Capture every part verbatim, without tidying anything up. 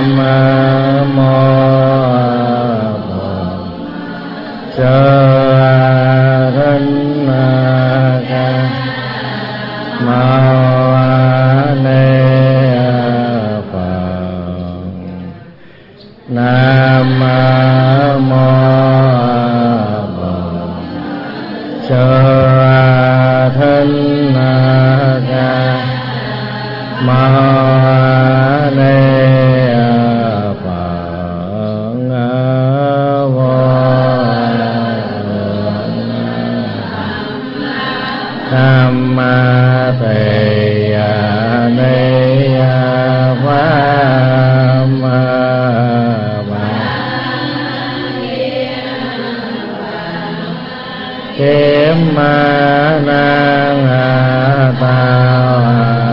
Nam mô Bổn Sư Thích Ca Mâu Ni Phật. Nam mô Bổn Sư Thích Ca Mâu Ni Tham Tỳ Ni Pháp Kiếm Năng Tao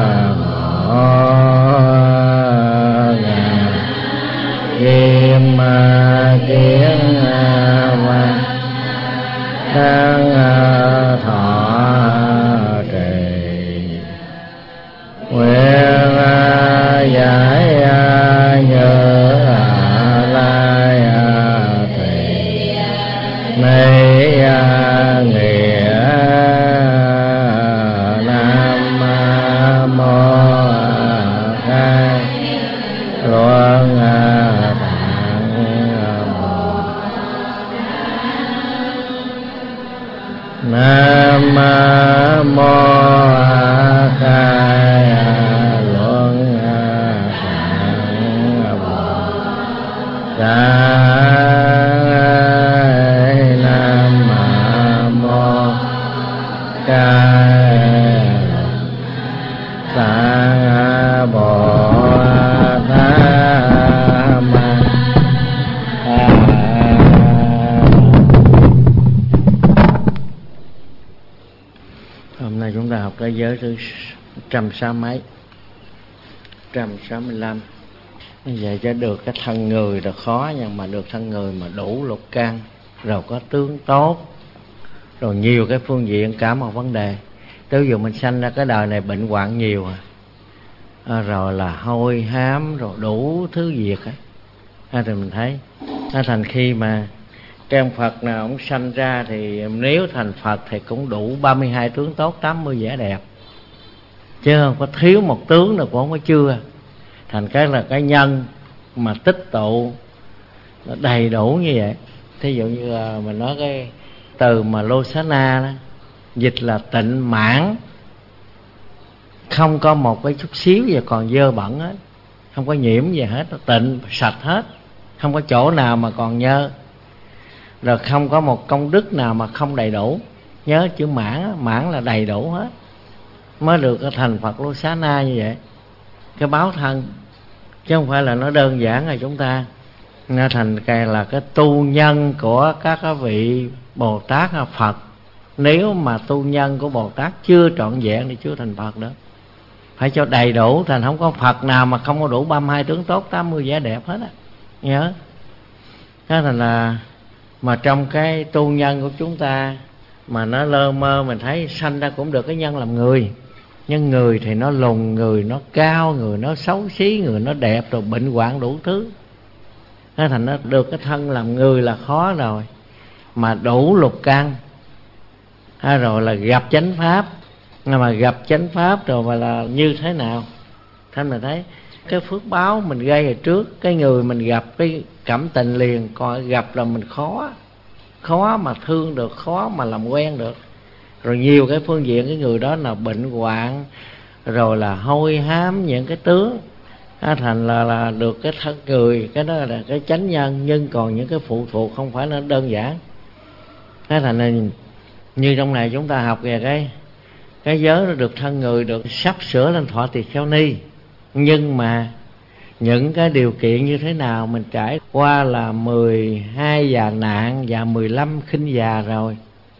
Kim Kiến Văn Thăng Thọ Trì Nguyện giải như lai thị nay nghĩa Nam mô khai luận Nam mô khai luận Tạng Bồ Nam mô khai Tạng Bồ Hôm nay chúng ta học cái giới thứ một trăm sáu mấy, một trăm sáu mươi lăm. Như vậy cho được cái thân người là khó, nhưng mà được thân người mà đủ lục căn, rồi có tướng tốt, rồi nhiều cái phương diện cả một vấn đề. Tới giờ mình sanh ra cái đời này bệnh hoạn nhiều à, à rồi là hôi hám, rồi đủ thứ việc á. À, thì mình thấy à, thành khi mà cái ông Phật nào ông sanh ra thì nếu thành Phật thì cũng đủ ba mươi hai tướng tốt, tám mươi vẻ đẹp, chứ không có thiếu một tướng nào cũng không có chưa. Thành cái là cái nhân mà tích tụ nó đầy đủ như vậy. Thí dụ như là mình nói cái từ mà Losana đó, dịch là tịnh mãn, không có một cái chút xíu gì còn dơ bẩn hết, không có nhiễm gì hết, nó tịnh sạch hết, không có chỗ nào mà còn nhơ, rồi không có một công đức nào mà không đầy đủ. Nhớ chữ mãn, mãn là đầy đủ hết, mới được cái thành Phật Losana như vậy. Cái báo thân, chứ không phải là nó đơn giản là chúng ta nó thành cái là cái tu nhân của các cái vị Bồ Tát hay Phật. Nếu mà tu nhân của Bồ Tát chưa trọn vẹn thì chưa thành Phật nữa, phải cho đầy đủ. Thành không có Phật nào mà không có đủ ba mươi hai tướng tốt, tám mươi vẻ đẹp hết á. Nhớ thế thành là mà trong cái tu nhân của chúng ta mà nó lơ mơ, mình thấy sanh ra cũng được cái nhân làm người. Nhưng người thì nó lùn, người nó cao, người nó xấu xí, người nó đẹp, rồi bệnh hoạn đủ thứ. Thế thành nó được cái thân làm người là khó rồi, mà đủ lục căn, hay rồi là gặp chánh pháp. Mà gặp chánh pháp rồi mà là như thế nào? Thế mình thấy cái phước báo mình gây hồi trước, cái người mình gặp cái cảm tình liền, còn gặp là mình khó, khó mà thương được, khó mà làm quen được. Rồi nhiều cái phương diện cái người đó là bệnh hoạn, rồi là hôi hám những cái tướng, thành là, là được cái thân người, cái đó là cái chánh nhân. Nhưng còn những cái phụ thuộc không phải là đơn giản. Thế thành là như trong này chúng ta học về cái cái giới nó được thân người, được sắp sửa lên thọ tỳ kheo ni. Nhưng mà những cái điều kiện như thế nào, mình trải qua là mười hai già nạn và mười lăm khinh già rồi.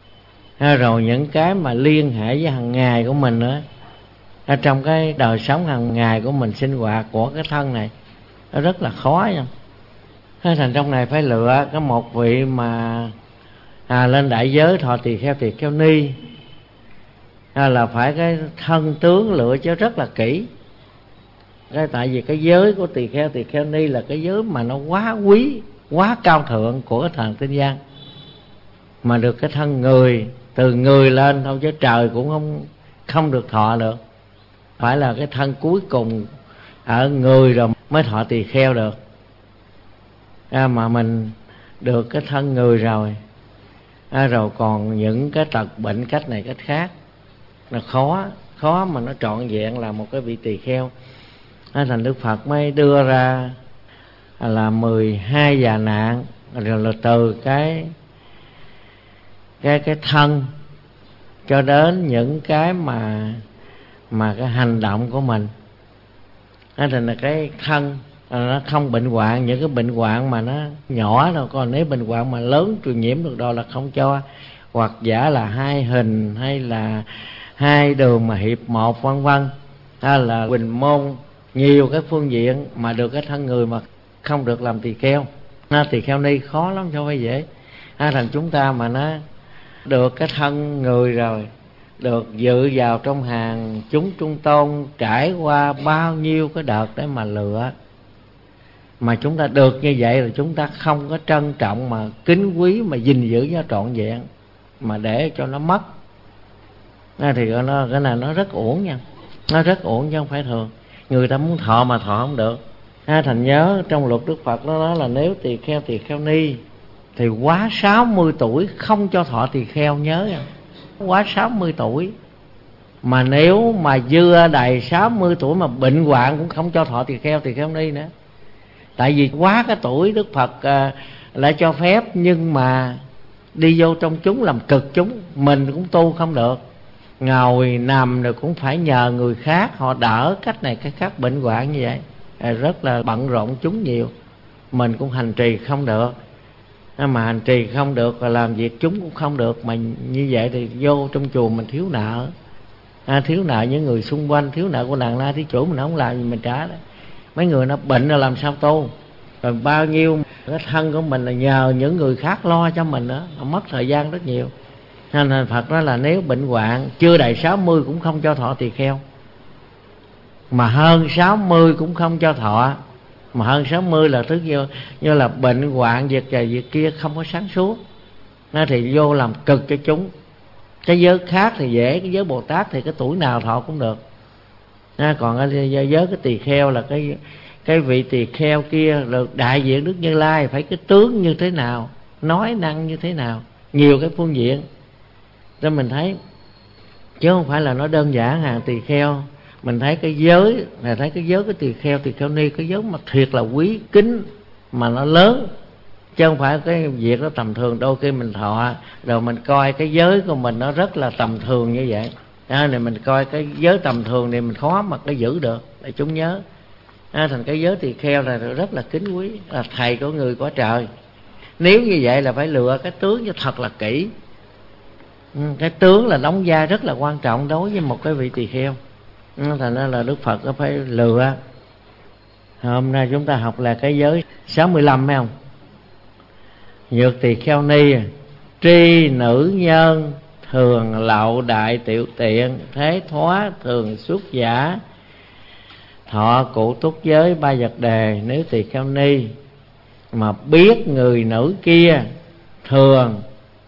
Rồi những cái mà liên hệ với hàng ngày của mình nữa, ở trong cái đời sống hàng ngày của mình, sinh hoạt của cái thân này, nó rất là khó nha. Thế thành trong này phải lựa cái một vị mà à, lên đại giới thọ tỳ kheo tỳ kheo ni, à, là phải cái thân tướng lựa cho rất là kỹ. Cái tại vì cái giới của tỳ kheo tỳ kheo ni là cái giới mà nó quá quý, quá cao thượng của cái thần tinh gian, mà được cái thân người, từ người lên thôi chứ trời cũng không không được thọ được. Phải là cái thân cuối cùng ở người rồi mới thọ tỳ kheo được. À, mà mình được cái thân người rồi, à, rồi còn những cái tật bệnh cách này cách khác, là khó khó mà nó trọn vẹn là một cái vị tỳ kheo. À, thành Đức Phật mới đưa ra là mười hai già nạn, rồi là từ cái cái cái thân cho đến những cái mà mà cái hành động của mình. À, thành là cái thân nó không bệnh hoạn, những cái bệnh hoạn mà nó nhỏ thôi, còn nếu bệnh hoạn mà lớn truyền nhiễm được đó là không cho. Hoặc giả là hai hình hay là hai đường mà hiệp một vân vân, hay là huỳnh môn, nhiều cái phương diện mà được cái thân người mà không được làm tỳ kheo. À, tỳ kheo ni khó lắm, cho phải dễ. À, thành chúng ta mà nó được cái thân người rồi, được dự vào trong hàng chúng trung tôn, trải qua bao nhiêu cái đợt để mà lựa, mà chúng ta được như vậy là chúng ta không có trân trọng mà kính quý mà gìn giữ nó trọn vẹn, mà để cho nó mất. À, thì nó, cái này nó rất uổng nha, nó rất uổng chứ không phải thường. Người ta muốn thọ mà thọ không được. À, thành nhớ trong luật Đức Phật nó nói là nếu tỳ kheo tỳ kheo ni thì quá sáu mươi tuổi không cho thọ tỳ kheo, nhớ nha. Quá sáu mươi tuổi. Mà nếu mà dưa đầy sáu mươi tuổi mà bệnh hoạn cũng không cho thọ tỳ kheo tỳ kheo ni nữa. Tại vì quá cái tuổi Đức Phật à, lại cho phép, nhưng mà đi vô trong chúng làm cực chúng, mình cũng tu không được. Ngồi nằm rồi cũng phải nhờ người khác, họ đỡ cách này cách khác bệnh hoạn như vậy. À, rất là bận rộn chúng nhiều, mình cũng hành trì không được. À, mà hành trì không được và làm việc chúng cũng không được, mà như vậy thì vô trong chùa mình thiếu nợ. À, thiếu nợ những người xung quanh, thiếu nợ của nàng La Thí Chủ, mình không làm gì mình trả đó. Mấy người nó bệnh rồi làm sao tu. Rồi bao nhiêu cái thân của mình là nhờ những người khác lo cho mình nữa, mất thời gian rất nhiều. Nên Phật nói là nếu bệnh hoạn chưa đầy sáu mươi cũng không cho thọ tỳ kheo, mà hơn sáu mươi cũng không cho thọ. Mà hơn sáu mươi là thứ như, như là bệnh hoạn việc này việc kia, không có sáng suốt. Nó thì vô làm cực cho chúng. Cái giới khác thì dễ, cái giới Bồ Tát thì cái tuổi nào thọ cũng được. À, còn cái giới cái tỳ kheo là cái cái vị tỳ kheo kia được đại diện Đức Như Lai, phải cái tướng như thế nào, nói năng như thế nào, nhiều cái phương diện. Cho mình thấy, chứ không phải là nó đơn giản hàng tỳ kheo. Mình thấy cái giới, là thấy cái giới cái tỳ kheo tỳ kheo ni, cái giới mà thiệt là quý kính, mà nó lớn, chứ không phải cái việc nó tầm thường. Đôi khi mình thọ rồi mình coi cái giới của mình nó rất là tầm thường như vậy. À, này mình coi cái giới tầm thường thì mình khó mà cái giữ được để chúng nhớ. À, thành cái giới tỳ kheo là rất là kính quý, là thầy của người có trời. Nếu như vậy là phải lựa cái tướng cho thật là kỹ. Ừ, cái tướng là đóng vai rất là quan trọng đối với một cái vị tỳ kheo. Ừ, thành ra là Đức Phật có phải lựa. Hôm nay chúng ta học là cái giới sáu mươi lăm, phải không? Nhược tỳ kheo ni, tri nữ nhân, thường lậu đại tiểu tiện, thế thoá thường xuất giả, thọ cụ túc giới ba vật đề. Nếu tỳ kheo ni mà biết người nữ kia thường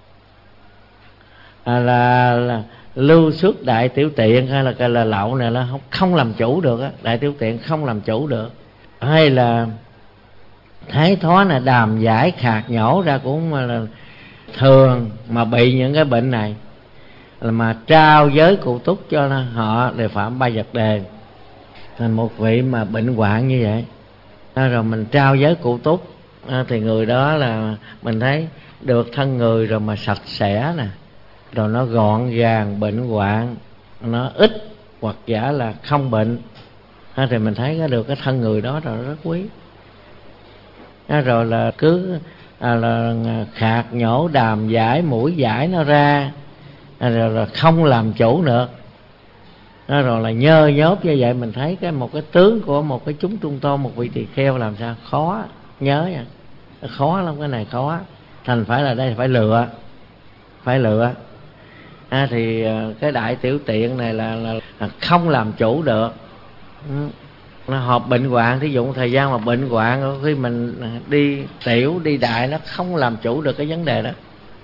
à, là, là lưu xuất đại tiểu tiện, hay là cái là lậu này là không, không làm chủ được á, đại tiểu tiện không làm chủ được, hay là thái thoá là đàm giải khạc nhổ ra cũng là thường mà bị những cái bệnh này, là mà trao giới cụ túc cho họ để phạm ba vật đề. Thành một vị mà bệnh hoạn như vậy, à, rồi mình trao giới cụ túc, à, thì người đó là mình thấy được thân người rồi mà sạch sẽ nè, rồi nó gọn gàng, bệnh hoạn nó ít hoặc giả là không bệnh, à, thì mình thấy có được cái thân người đó rồi rất quý. À, rồi là cứ à, là khạc nhổ đàm giải mũi giải nó ra, à, rồi là không làm chủ nữa. À, rồi là nhơ nhớp như vậy, mình thấy cái một cái tướng của một cái chúng trung tôn, một vị tỳ kheo làm sao khó nhớ nha, khó lắm, cái này khó. Thành phải là đây phải lựa, phải lựa. À, thì cái đại tiểu tiện này là, là, là không làm chủ được, nó họp bệnh hoạn, thí dụ thời gian mà bệnh hoạn, khi mình đi tiểu đi đại nó không làm chủ được cái vấn đề đó.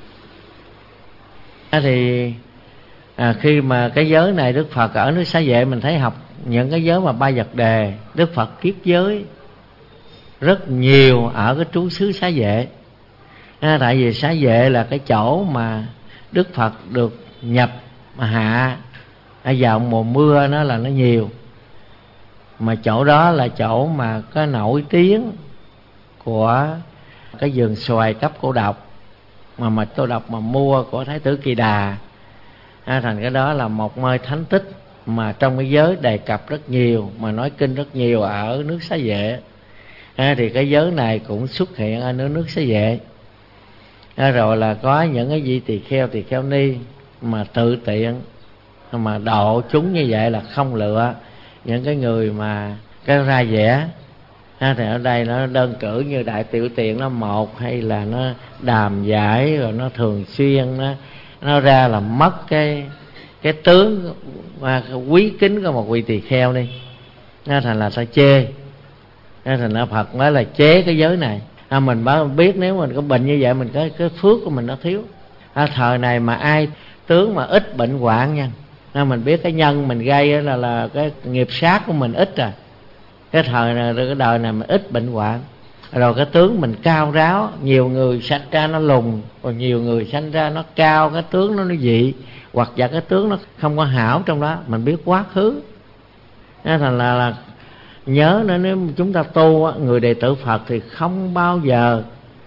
Thì à, khi mà cái giới này Đức Phật ở nước Xá Vệ mình thấy học những cái giới mà ba vật đề, Đức Phật kiết giới rất nhiều ở cái trú xứ Xá Vệ. À, tại vì Xá Vệ là cái chỗ mà Đức Phật được nhập hạ ở vào mùa mưa, nó là nó nhiều, mà chỗ đó là chỗ mà có nổi tiếng của cái vườn xoài cấp cô độc mà mà cô độc mà mua của Thái tử Kỳ Đà. À, thành cái đó là một nơi thánh tích mà trong cái giới đề cập rất nhiều, mà nói kinh rất nhiều ở nước Xá Vệ. À, thì cái giới này cũng xuất hiện ở nước nước Xá Vệ. À, rồi là có những cái vị tỳ kheo tỳ kheo ni mà tự tiện mà độ chúng như vậy, là không lựa những cái người mà cái ra vẻ. À, thì ở đây nó đơn cử như đại tiểu tiện nó một, hay là nó đàm giải, rồi nó thường xuyên nó nó ra là mất cái cái tướng và quý kính của một vị tỳ kheo đi, nó thành là ta chê. Nó thành là Phật nói là chế cái giới này. À, mình mới biết nếu mình có bệnh như vậy, mình cái cái phước của mình nó thiếu. À, thời này mà ai tướng mà ít bệnh hoạn nha, à, mình biết cái nhân mình gây là là cái nghiệp sát của mình ít rồi. Cái thời này, cái đời này mình ít bệnh hoạn, rồi cái tướng mình cao ráo. Nhiều người sanh ra nó lùn, còn nhiều người sanh ra nó cao, cái tướng nó nó dị, hoặc giả cái tướng nó không có hảo trong đó. Mình biết quá khứ. Nên thành là, là nhớ nữa, nếu chúng ta tu, người đệ tử Phật thì không bao giờ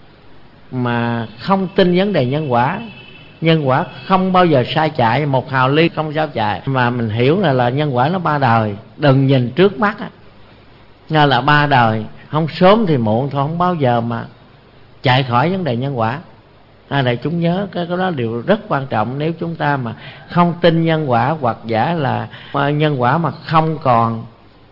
mà không tin vấn đề nhân quả. Nhân quả không bao giờ sai chạy, một hào ly không sao chạy. Mà mình hiểu là, là nhân quả nó ba đời, đừng nhìn trước mắt á, nó là ba đời, không sớm thì muộn thôi, không bao giờ mà chạy khỏi vấn đề nhân quả. À, để chúng nhớ cái, cái đó điều rất quan trọng. Nếu chúng ta mà không tin nhân quả, hoặc giả là nhân quả mà không còn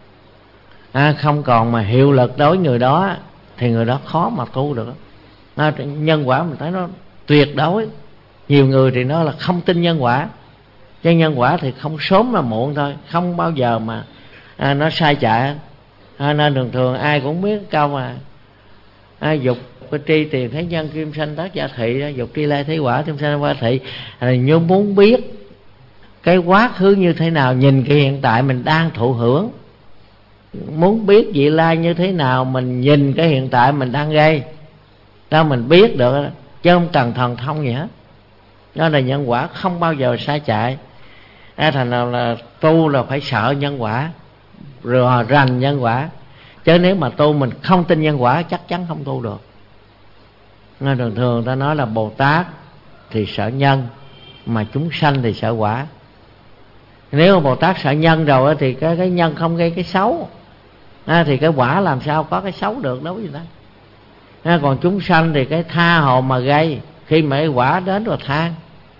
à, không còn mà hiệu lực đối với người đó, thì người đó khó mà tu được. À, nhân quả mình thấy nó tuyệt đối. Nhiều người thì nó là không tin nhân quả, chứ nhân quả thì không sớm mà muộn thôi, không bao giờ mà à, nó sai chạy. À, nên thường thường ai cũng biết câu mà à, dục tri tiền thấy nhân kim sanh tác giả thị, dục tri lai thấy quả kim sanh qua thị. À, như muốn biết cái quá khứ như thế nào, nhìn cái hiện tại mình đang thụ hưởng. Muốn biết vị lai như thế nào, mình nhìn cái hiện tại mình đang gây, đó mình biết được, chứ không cần thần thông gì hết. Đó là nhân quả không bao giờ sai chạy. À, thành nào là tu là phải sợ nhân quả, rồi rành nhân quả. Chứ nếu mà tu mình không tin nhân quả, chắc chắn không tu được. Nên thường thường ta nói là Bồ Tát thì sợ nhân, mà chúng sanh thì sợ quả. Nếu mà Bồ Tát sợ nhân rồi thì cái, cái nhân không gây cái xấu, à, thì cái quả làm sao có cái xấu được, đâu gì đó. À, còn chúng sanh thì cái tha hồ mà gây, khi mà cái quả đến rồi than.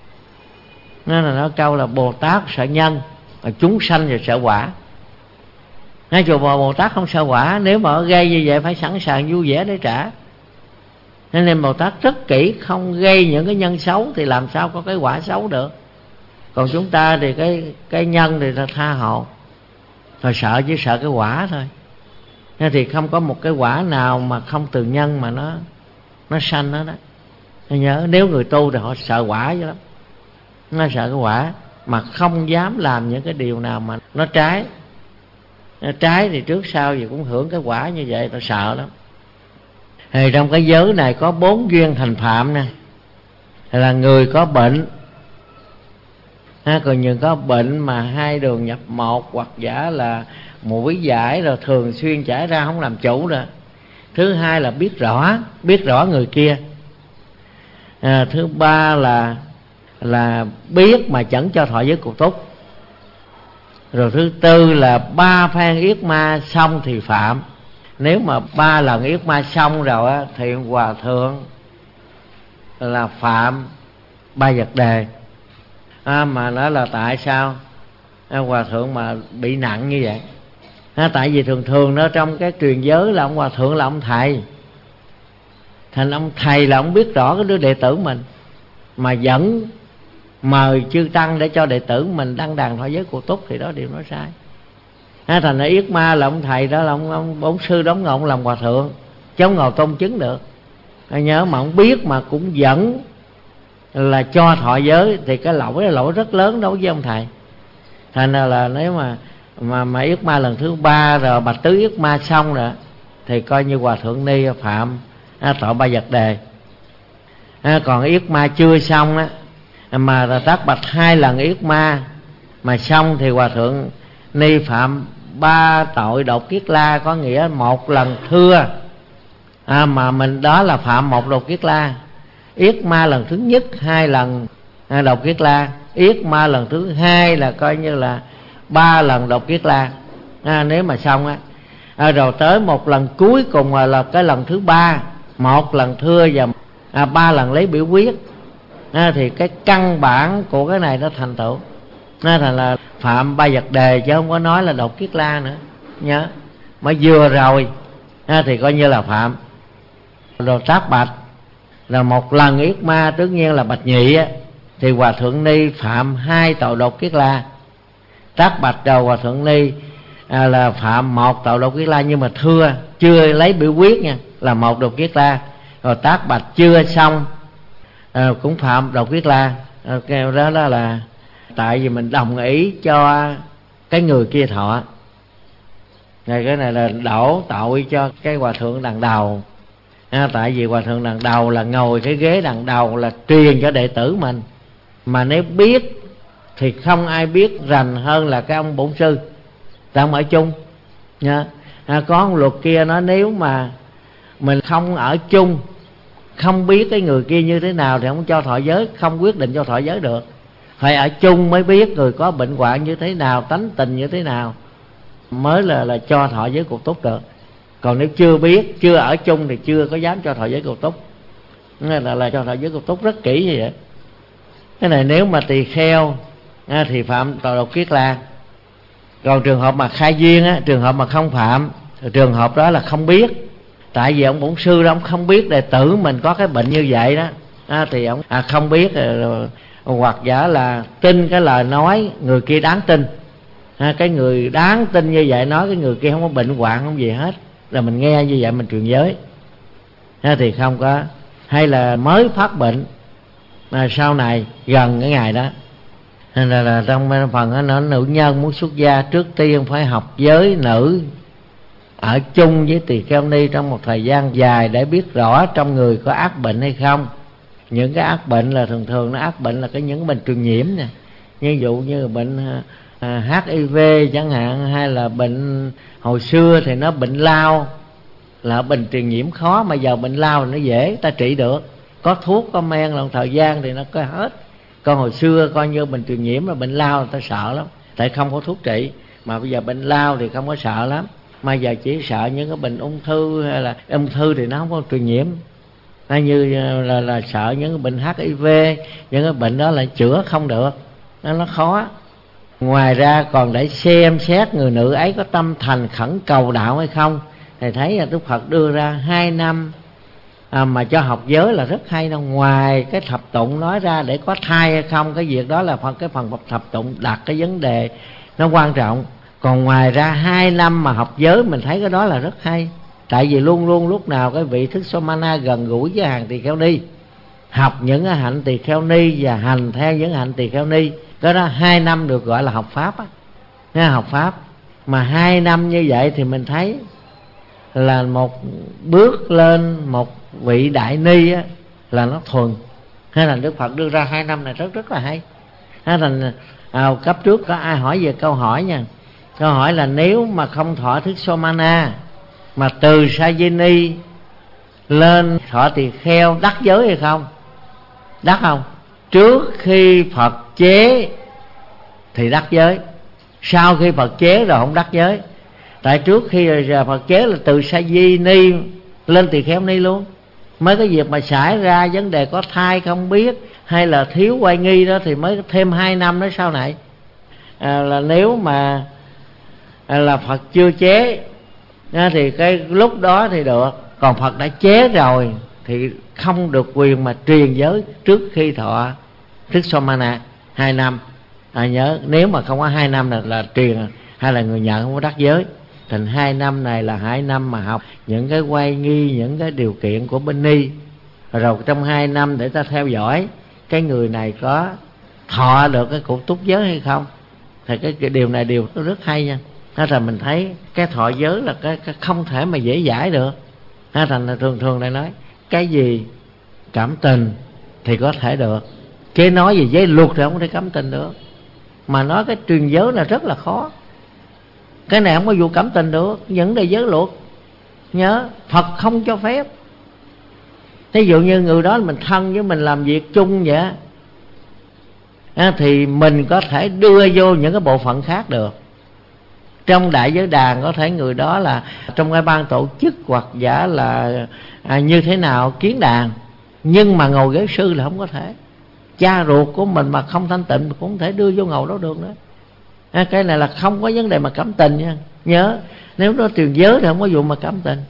Nên là nó câu là Bồ Tát sợ nhân, mà chúng sanh thì sợ quả. Ngay chùa Bò Bồ Tát không sợ quả, nếu mà gây như vậy phải sẵn sàng vui vẻ để trả. Nên nên Bồ Tát rất kỹ, không gây những cái nhân xấu thì làm sao có cái quả xấu được. Còn chúng ta thì cái cái nhân thì là tha hồ, thôi sợ chứ sợ cái quả thôi. Nên thì không có một cái quả nào mà không từ nhân mà nó nó sanh đó đó. Nên nhớ, nếu người tu thì họ sợ quả chứ lắm, nó sợ cái quả mà không dám làm những cái điều nào mà nó trái. Nó trái thì trước sau gì cũng hưởng cái quả như vậy, ta sợ lắm. Thì trong cái giới này có bốn duyên thành phạm nè, là người có bệnh, ha, còn những có bệnh mà hai đường nhập một, hoặc giả là mũi giải rồi thường xuyên chảy ra không làm chủ rồi. Thứ hai là biết rõ, biết rõ người kia. À, thứ ba là là biết mà chẳng cho thọ giới cuộc túc. Rồi thứ tư là ba phen yết ma xong thì phạm. Nếu mà ba lần yết ma xong rồi á, thì hòa thượng là phạm ba vật đề. À, mà nói là tại sao à, hòa thượng mà bị nặng như vậy? À, tại vì thường thường nó trong cái truyền giới là ông hòa thượng là ông thầy, thành ông thầy là ông biết rõ cái đứa đệ tử mình, mà vẫn mời chư tăng để cho đệ tử mình đăng đàn thọ giới cuộc túc, thì đó điều nó sai. À, thành ra yết ma là ông thầy đó, là ông, ông bổn sư đóng ngộ làm hòa thượng, chứ không ngồi tôn chứng được. À, nhớ mà ông biết mà cũng vẫn là cho thọ giới thì cái lỗi là lỗi rất lớn đối với ông thầy. Thành ra là nếu mà mà mà yết ma lần thứ ba rồi, bạch tứ yết ma xong rồi, thì coi như hòa thượng ni phạm à, tội ba vật đề. À, còn yết ma chưa xong á, mà tác bạch hai lần yết ma mà xong thì hòa thượng ni phạm ba tội đột kiết la, có nghĩa một lần thưa à, mà mình đó là phạm một đột kiết la. Yết ma lần thứ nhất hai lần à, đột kiết la, yết ma lần thứ hai là coi như là ba lần đột kiết la à, nếu mà xong á. À, rồi tới một lần cuối cùng là, là cái lần thứ ba, một lần thưa và à, ba lần lấy biểu quyết à, thì cái căn bản của cái này nó thành tựu. Nó thành là phạm ba vật đề, chứ không có nói là đột kiết la nữa nhớ. Mới vừa rồi à, thì coi như là phạm. Rồi tác bạch là một lần yết ma, tất nhiên là bạch nhị á, thì hòa thượng ni phạm hai tội đột kiết la. Tác bạch đầu hòa thượng ni à, là phạm một tội đột kiết la, nhưng mà thưa chưa lấy biểu quyết nha, là một đột kiết la. Rồi tác bạch chưa xong à, cũng phạm đột kiết la. À, cái đó, đó là tại vì mình đồng ý cho cái người kia thọ. Này, cái này là đổ tội cho cái hòa thượng đằng đầu à, tại vì hòa thượng đằng đầu là ngồi cái ghế đằng đầu là truyền cho đệ tử mình, mà nếu biết thì không ai biết rành hơn là cái ông bổn sư, tại ông ở chung nha. À, có một luật kia nói nếu mà mình không ở chung, không biết cái người kia như thế nào thì không cho thọ giới, không quyết định cho thọ giới được. Phải ở chung mới biết người có bệnh hoạn như thế nào, tánh tình như thế nào, mới là là cho thọ giới cục túc được. Còn nếu chưa biết, chưa ở chung thì chưa có dám cho thọ giới cục túc. Nên là, là cho thọ giới cục túc rất kỹ như vậy. Cái này nếu mà tỳ kheo à, thì phạm tội đột kiết la. Còn trường hợp mà khai duyên á, trường hợp mà không phạm, trường hợp đó là không biết. Tại vì ông bổn sư đó, ông không biết đệ tử mình có cái bệnh như vậy đó à, thì ông à, không biết rồi, hoặc giả là tin cái lời nói người kia đáng tin à, cái người đáng tin như vậy nói cái người kia không có bệnh hoạn không gì hết, là mình nghe như vậy mình truyền giới à, thì không có. Hay là mới phát bệnh à, sau này gần cái ngày đó, nên là, là trong phần đó, nó nữ nhân muốn xuất gia trước tiên phải học giới nữ, ở chung với tỳ kheo ni trong một thời gian dài để biết rõ trong người có ác bệnh hay không. Những cái ác bệnh là thường thường nó ác bệnh là cái những bệnh truyền nhiễm nè, ví dụ như bệnh à, hát i vê chẳng hạn, hay là bệnh hồi xưa thì nó bệnh lao là bệnh truyền nhiễm khó, mà giờ bệnh lao nó dễ ta trị được, có thuốc có men là một thời gian thì nó có hết. Còn hồi xưa coi như bệnh truyền nhiễm là bệnh lao người ta sợ lắm, tại không có thuốc trị. Mà bây giờ bệnh lao thì không có sợ lắm, mà giờ chỉ sợ những cái bệnh ung thư, hay là ung thư thì nó không có truyền nhiễm, hay như là, là sợ những cái bệnh hát i vê, những cái bệnh đó là chữa không được, nó nó khó. Ngoài ra còn để xem xét người nữ ấy có tâm thành khẩn cầu đạo hay không, thì thấy là Đức Phật đưa ra hai năm à, mà cho học giới là rất hay đâu. Ngoài cái thập tụng nói ra để có thai hay không, cái việc đó là phần cái phần thập tụng đặt cái vấn đề nó quan trọng. Còn ngoài ra hai năm mà học giới mình thấy cái đó là rất hay. Tại vì luôn luôn lúc nào cái vị Thích Somana gần gũi với hàng tỳ kheo ni, học những cái hạnh tỳ kheo ni và hành theo những hạnh tỳ kheo ni. Đó đó hai năm được gọi là học pháp á, nghe học pháp. Mà hai năm như vậy thì mình thấy là một bước lên một vị đại ni á, là nó thuần. Hay là Đức Phật đưa ra hai năm này rất rất là hay. Hay là à, cấp trước có ai hỏi về câu hỏi nha. Câu hỏi là nếu mà không thọ Thích Somana mà từ Sajini lên thọ tỳ kheo đắc giới hay không? Đắc không? Trước khi Phật chế thì đắc giới, sau khi Phật chế rồi không đắc giới. Tại trước khi Phật chế là từ Sajini lên tỳ kheo ni luôn. Mới cái việc mà xảy ra vấn đề có thai không biết, hay là thiếu oai nghi đó thì mới thêm hai năm đó sau này. À, là nếu mà à, là Phật chưa chế à, thì cái lúc đó thì được. Còn Phật đã chế rồi thì không được quyền mà truyền giới trước khi thọ Thích Somana hai năm. À, nhớ nếu mà không có hai năm là, là truyền hay là người nhận không có đắc giới. Thành hai năm này là hai năm mà học những cái quay nghi, những cái điều kiện của bên ni. Rồi trong hai năm để ta theo dõi cái người này có thọ được cái cụ túc giới hay không. Thì cái, cái điều này điều rất hay nha. Thế là mình thấy cái thọ giới là cái, cái không thể mà dễ giải được. Thế thành là thường thường lại nói cái gì cảm tình thì có thể được, chứ nói gì giới luật thì không thể cảm tình được. Mà nói cái truyền giới là rất là khó. Cái này không có vụ cảm tình được, vấn đề giới luật. Nhớ Phật không cho phép. Ví dụ như người đó mình thân với mình làm việc chung vậy à, thì mình có thể đưa vô những cái bộ phận khác được. Trong đại giới đàn có thể người đó là trong cái ban tổ chức hoặc giả là à, như thế nào kiến đàn, nhưng mà ngồi ghế sư là không có thể. Cha ruột của mình mà không thanh tịnh cũng không thể đưa vô ngồi đó được nữa à, cái này là không có vấn đề mà cảm tình nha. Nhớ nếu nó truyền giới thì không có vụ mà cảm tình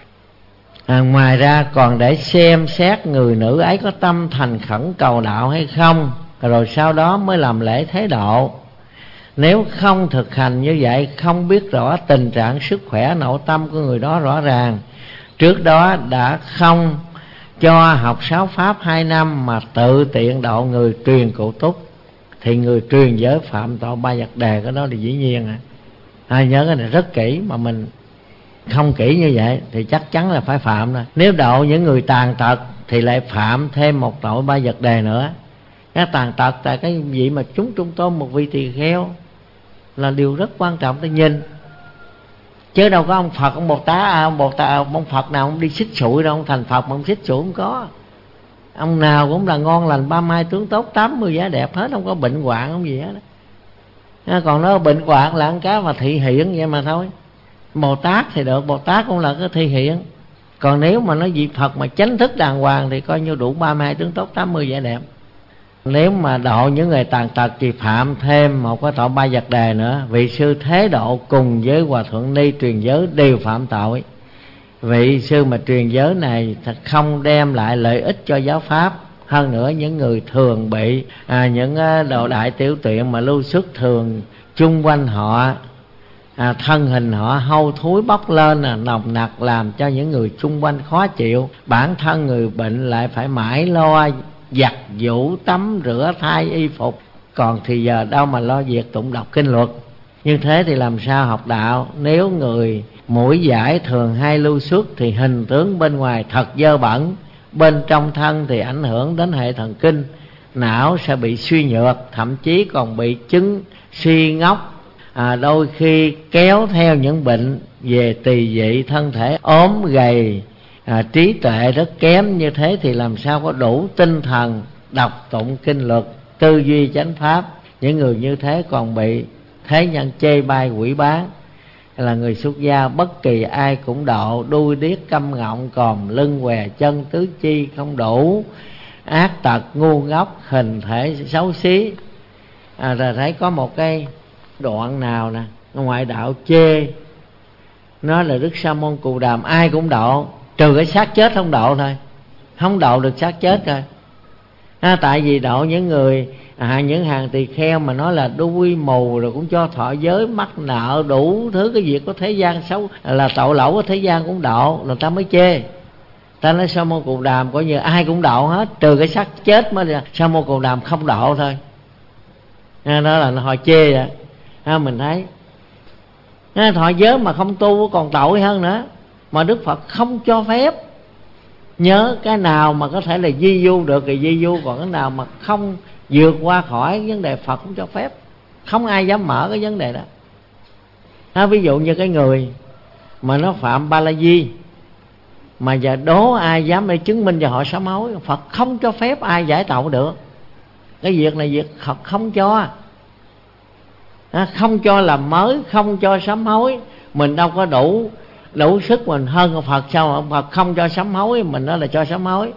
à, ngoài ra còn để xem xét người nữ ấy có tâm thành khẩn cầu đạo hay không, rồi sau đó mới làm lễ thế độ. Nếu không thực hành như vậy, không biết rõ tình trạng sức khỏe nội tâm của người đó rõ ràng, trước đó đã không cho học sáu pháp hai năm mà tự tiện độ người truyền cụ túc, thì người truyền giới phạm tội ba vật đề. Cái đó thì dĩ nhiên à. à nhớ cái này rất kỹ, mà mình không kỹ như vậy thì chắc chắn là phải phạm rồi. Nếu độ những người tàn tật thì lại phạm thêm một tội ba vật đề nữa. Cái tàn tật là cái vị mà chúng trung tôn một vị tỳ kheo là điều rất quan trọng để nhìn. Chứ đâu có ông Phật, ông Bồ Tát, à, ông Bồ Tát, ông Phật nào ông đi xích sụi đâu, ông thành Phật mà ông xích sụi không có. Ông nào cũng là ngon lành, ba mai tướng tốt, tám mươi giá đẹp hết, không có bệnh hoạn không gì hết đó. Còn nó bệnh hoạn là một cái mà thị hiện vậy mà thôi. Bồ Tát thì được, Bồ Tát cũng là cái thị hiện. Còn nếu mà nói vị Phật mà chánh thức đàng hoàng thì coi như đủ ba mươi hai tướng tốt, tám mươi vẻ đẹp. Nếu mà độ những người tàn tật thì phạm thêm một cái tội ba vật đề nữa. Vị sư thế độ cùng với hòa thượng ni truyền giới đều phạm tội. Vị sư mà truyền giới này thật không đem lại lợi ích cho giáo pháp. Hơn nữa những người thường bị à, những đồ đại tiểu tiện mà lưu xuất thường chung quanh họ, à, thân hình họ hôi thối bốc lên à, nồng nặc, làm cho những người chung quanh khó chịu. Bản thân người bệnh lại phải mãi lo giặt giũ tắm rửa thay y phục, còn thì giờ đâu mà lo việc tụng đọc kinh luật. Như thế thì làm sao học đạo? Nếu người mũi giải thường hay lưu xuất thì hình tướng bên ngoài thật dơ bẩn, bên trong thân thì ảnh hưởng đến hệ thần kinh, não sẽ bị suy nhược, thậm chí còn bị chứng suy ngốc, à, đôi khi kéo theo những bệnh về tỳ vị, thân thể ốm gầy, à, trí tuệ rất kém. Như thế thì làm sao có đủ tinh thần đọc tụng kinh luật, tư duy chánh pháp. Những người như thế còn bị thế nhân chê bai quỷ bán, là người xuất gia bất kỳ ai cũng độ, đuôi điếc câm ngọng, còm lưng què chân, tứ chi không đủ, ác tật ngu ngốc, hình thể xấu xí. À, rồi thấy có một cái đoạn nào nè, ngoại đạo chê nó là Đức Sa Môn Cù Đàm ai cũng độ, trừ cái xác chết không độ thôi, không độ được xác chết rồi. À, tại vì độ những người à, những hàng tỳ kheo mà nói là đuôi mù rồi cũng cho thọ giới, mắc nợ, đủ thứ cái việc có thế gian xấu, là tội lỗi của thế gian cũng độ, người ta mới chê. Ta nói Sa Môn Cù Đàm coi như ai cũng độ hết, trừ cái xác chết mới là Sa Môn Cù Đàm không độ thôi. À, đó là họ chê vậy. À, mình thấy à, thọ giới mà không tu còn tội hơn nữa, mà Đức Phật không cho phép. Nhớ cái nào mà có thể là di du được thì di du, còn cái nào mà không vượt qua khỏi vấn đề Phật không cho phép. Không ai dám mở cái vấn đề đó. À, ví dụ như cái người mà nó phạm ba la di, mà giờ đố ai dám để chứng minh cho họ sám hối, Phật không cho phép ai giải tội được. Cái việc này việc Phật không cho. À, không cho làm mới, không cho sám hối. Mình đâu có đủ đủ sức mình hơn ông Phật sao? Ông Phật không cho sám hối, mình nói là cho sám hối.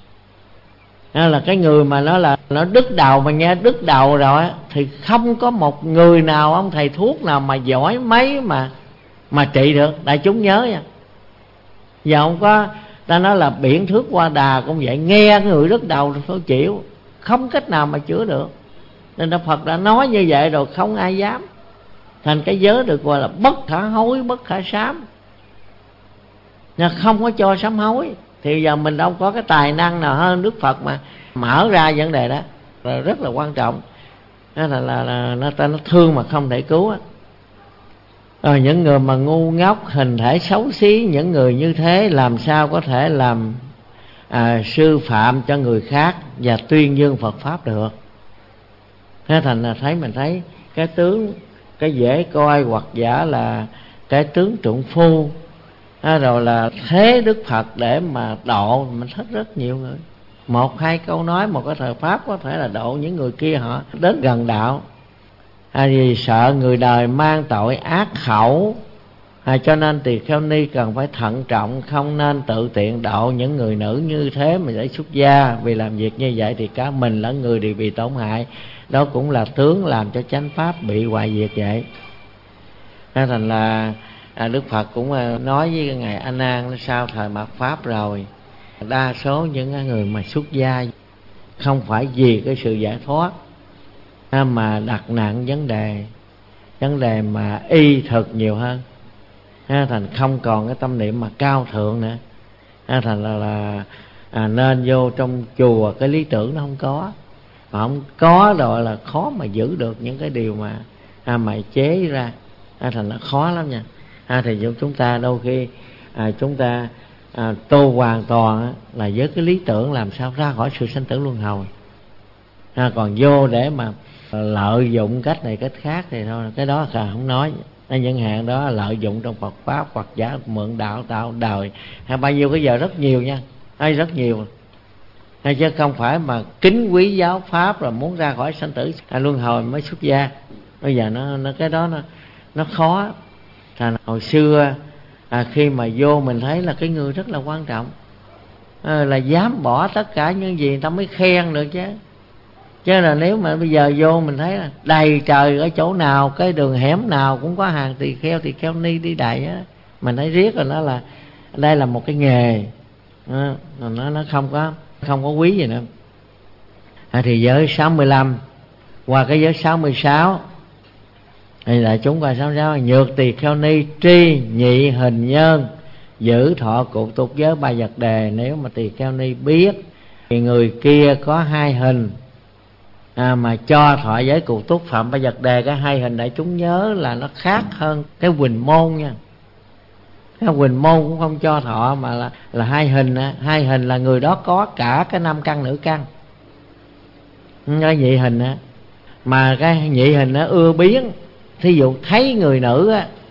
Đó là cái người mà nó là nó đứt đầu, mà nghe đứt đầu rồi thì không có một người nào, ông thầy thuốc nào mà giỏi mấy mà mà trị được. Đại chúng nhớ nha, giờ không có, ta nói là biển thước qua đà cũng vậy, nghe người đứt đầu thôi chịu, không cách nào mà chữa được. Nên Đức Phật đã nói như vậy rồi, không ai dám. Thành cái giới được gọi là bất khả hối, bất khả sám, không có cho sám hối. Thì giờ mình đâu có cái tài năng nào hơn Đức Phật mà mở ra vấn đề đó, là rất là quan trọng. Đó là, là, là nó ta nó thương mà không thể cứu á. Rồi những người mà ngu ngốc, hình thể xấu xí, những người như thế làm sao có thể làm à, sư phạm cho người khác và tuyên dương Phật pháp được. Thế thành là thấy mình thấy cái tướng cái dễ coi, hoặc giả là cái tướng trượng phu, à, rồi là thế Đức Phật để mà độ, mình thích rất nhiều người. Một hai câu nói, một cái thời pháp có thể là độ những người kia họ đến gần đạo. À, vì sợ người đời mang tội ác khẩu, à, cho nên Tỳ Kheo Ni cần phải thận trọng, không nên tự tiện độ những người nữ như thế mà để xuất gia. Vì làm việc như vậy thì cả mình lẫn người đều bị tổn hại. Đó cũng là tướng làm cho chánh pháp bị hoại diệt vậy. Nên thành là à, Đức Phật cũng nói với ngài A Nan sau thời mạt pháp rồi, đa số những người mà xuất gia không phải vì cái sự giải thoát mà đặt nặng vấn đề vấn đề mà y thực nhiều hơn. Thành không còn cái tâm niệm mà cao thượng nữa. Thành là, là à, nên vô trong chùa cái lý tưởng nó không có, mà không có rồi là khó mà giữ được những cái điều mà à, mày chế ra. À, thành là khó lắm nha. À, thì chúng ta đôi khi à, chúng ta à, tu hoàn toàn á, là với cái lý tưởng làm sao ra khỏi sự sanh tử luân hồi. À, còn vô để mà lợi dụng cách này cách khác thì thôi, cái đó là không nói. À, những hạn đó lợi dụng trong Phật pháp, hoặc giả mượn đạo tạo đời hay bao nhiêu cái giờ rất nhiều nha, hay rất nhiều. Hay chứ không phải mà kính quý giáo pháp là muốn ra khỏi sanh tử à, luân hồi mới xuất gia. Bây giờ nó, nó cái đó nó nó khó. Thành hồi xưa à, khi mà vô mình thấy là cái người rất là quan trọng, à, là dám bỏ tất cả những gì người ta mới khen được chứ. Chứ là nếu mà bây giờ vô mình thấy là đầy trời, ở chỗ nào cái đường hẻm nào cũng có hàng tỳ kheo tỳ kheo ni đi đầy á, mình thấy riết rồi nó là đây là một cái nghề, à, nó nó không có không có quý gì nữa. À, thì giới sáu mươi lăm qua cái giới sáu mươi sáu thì là chúng qua sáu mươi sáu: nhược tỳ kheo ni tri nhị hình nhân giữ thọ cụ tục giới ba vật đề. Nếu mà tỳ kheo ni biết thì người kia có hai hình à, mà cho thọ giới cụ túc phạm ba vật đề, cái hai hình đại chúng nhớ là nó khác hơn cái huỳnh môn nha. Cái huỳnh môn cũng không cho thọ mà là, là hai hình. Hai hình là người đó có cả cái năm căn nữ căn. Cái nhị hình á, mà cái nhị hình nó ưa biến. Thí dụ thấy người nữ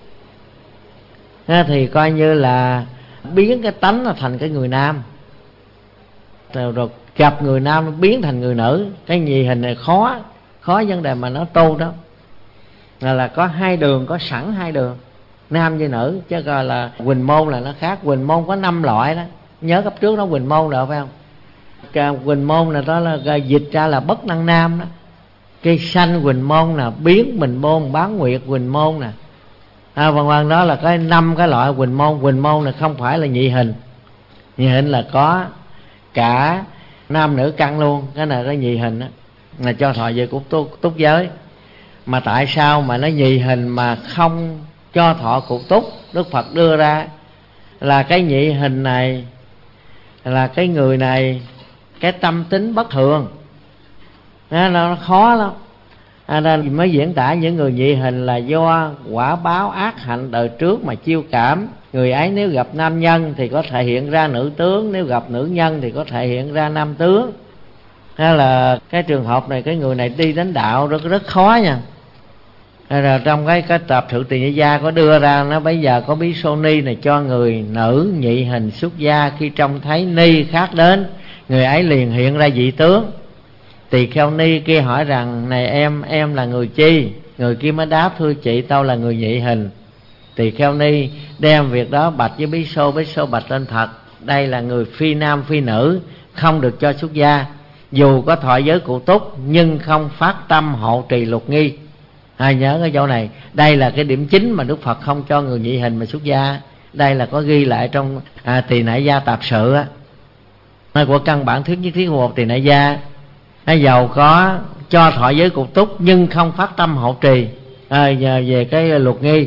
á thì coi như là biến cái tánh là thành cái người nam, rồi, rồi gặp người nam nó biến thành người nữ. Cái nhị hình này khó khó vấn đề mà nó tu đó là, là có hai đường, có sẵn hai đường nam với nữ. Chứ coi là huỳnh môn là nó khác. Huỳnh môn có năm loại đó, nhớ cấp trước nó huỳnh môn được phải không? Cái huỳnh môn là đó là dịch ra là bất năng nam đó. Cây xanh huỳnh môn nè, biến bình môn, bán nguyệt huỳnh môn nè, à, vân vân. Đó là cái năm cái loại huỳnh môn. Huỳnh môn này không phải là nhị hình. Nhị hình là có cả nam nữ căn luôn. Cái này là nhị hình đó, là cho thọ về của túc, túc giới. Mà tại sao mà nó nhị hình mà không cho thọ cụ túc? Đức Phật đưa ra là cái nhị hình này là cái người này cái tâm tính bất thường, nó, nó khó lắm. À, nên mới diễn tả những người nhị hình là do quả báo ác hạnh đời trước mà chiêu cảm. Người ấy nếu gặp nam nhân thì có thể hiện ra nữ tướng, nếu gặp nữ nhân thì có thể hiện ra nam tướng. Hay là cái trường hợp này, cái người này đi đến đạo rất rất khó nha. Hay là trong cái cái tập sự Tỳ Ni Gia có đưa ra, nó bây giờ có bí sô ni này cho người nữ nhị hình xuất gia, khi trông thấy ni khác đến, người ấy liền hiện ra dị tướng. Tỳ kheo ni kia hỏi rằng: này em, em là người chi? Người kia mới đáp: thưa chị, tao là người nhị hình. Tỳ kheo ni đem việc đó bạch với bí sô. Bí sô bạch lên Phật: đây là người phi nam phi nữ, không được cho xuất gia. Dù có thọ giới cụ túc nhưng không phát tâm hộ trì lục nghi. À, nhớ cái chỗ này, đây là cái điểm chính mà Đức Phật không cho người nhị hình mà xuất gia. Đây là có ghi lại trong à, Tỳ Nại Gia Tạp Sự á, của căn bản thuyết nhất thiết một Tỳ Nại Gia. Nó giàu có cho thọ giới cụ túc nhưng không phát tâm hộ trì, à, về cái luật nghi,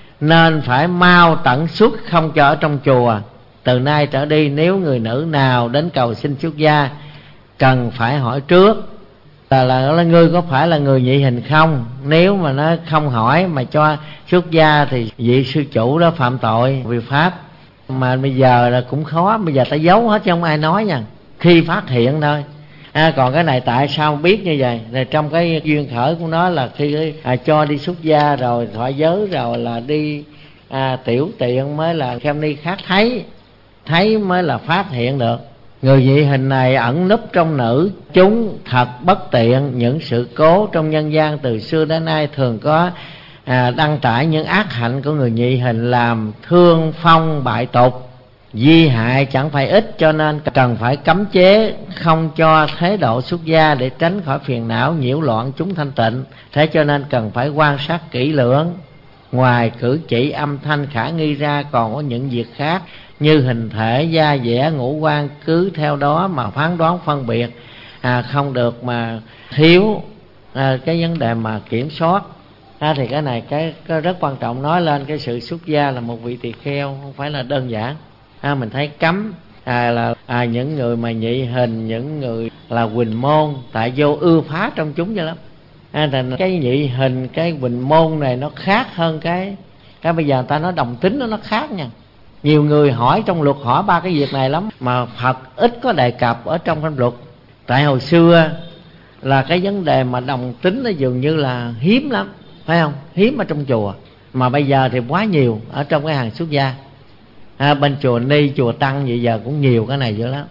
nên phải mau tận xuất, không cho ở trong chùa. Từ nay trở đi, nếu người nữ nào đến cầu xin xuất gia, cần phải hỏi trước là, là, là ngươi có phải là người nhị hình không. Nếu mà nó không hỏi mà cho xuất gia thì vị sư chủ đó phạm tội vi pháp. Mà bây giờ là cũng khó, bây giờ ta giấu hết chứ không ai nói nha, khi phát hiện thôi. À, còn cái này tại sao biết như vậy? Rồi trong cái duyên khởi của nó là khi à, cho đi xuất gia rồi thọ giới rồi là đi à, tiểu tiện mới là kheo ni khác thấy, thấy mới là phát hiện được. Người dị hình này ẩn núp trong nữ chúng, thật bất tiện. Những sự cố trong nhân gian từ xưa đến nay thường có à, đăng tải những ác hạnh của người nhị hình, làm thương phong bại tục, di hại chẳng phải ít. Cho nên cần phải cấm chế, không cho thế độ xuất gia để tránh khỏi phiền não nhiễu loạn chúng thanh tịnh. Thế cho nên cần phải quan sát kỹ lưỡng. Ngoài cử chỉ âm thanh khả nghi ra, còn có những việc khác như hình thể, da dẻ, ngũ quan, cứ theo đó mà phán đoán phân biệt, à, không được mà thiếu à, cái vấn đề mà kiểm soát. À, thì cái này cái, cái rất quan trọng, nói lên cái sự xuất gia là một vị tỳ kheo không phải là đơn giản. À, mình thấy cấm à, là à, những người mà nhị hình, những người là huỳnh môn, tại vô ưa phá trong chúng vậy lắm. À, thành cái nhị hình, cái huỳnh môn này nó khác hơn cái cái bây giờ người ta nói đồng tính nó nó khác nha. Nhiều người hỏi trong luật hỏi ba cái việc này lắm, mà Phật ít có đề cập ở trong kinh luật. Tại hồi xưa là cái vấn đề mà đồng tính nó dường như là hiếm lắm, phải không? Hiếm ở trong chùa. Mà bây giờ thì quá nhiều ở trong cái hàng xuất gia. À, bên chùa Ni, chùa Tăng vậy giờ cũng nhiều cái này dữ lắm.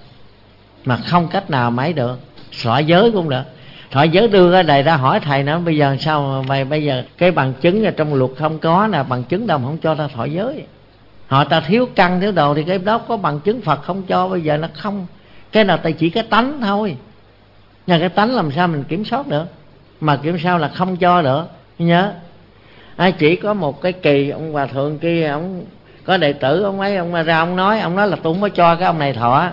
Mà không cách nào mấy được. Xõa giới cũng được. Thọ giới đưa cái này ra hỏi thầy nữa, bây giờ sao mà mày bây giờ cái bằng chứng ở trong luật không có nè, bằng chứng đâu mà không cho ta thọ giới. Họ ta thiếu căn thiếu đồ thì cái đó có bằng chứng Phật không cho, bây giờ nó không. Cái nào ta chỉ cái tánh thôi. Nhưng cái tánh làm sao mình kiểm soát được, mà kiểm sao là không cho được. Nhớ à, chỉ có một cái kỳ ông hòa thượng kia, ông có đệ tử ông ấy, ông ra ông nói, ông nói là tôi không có cho cái ông này thọ,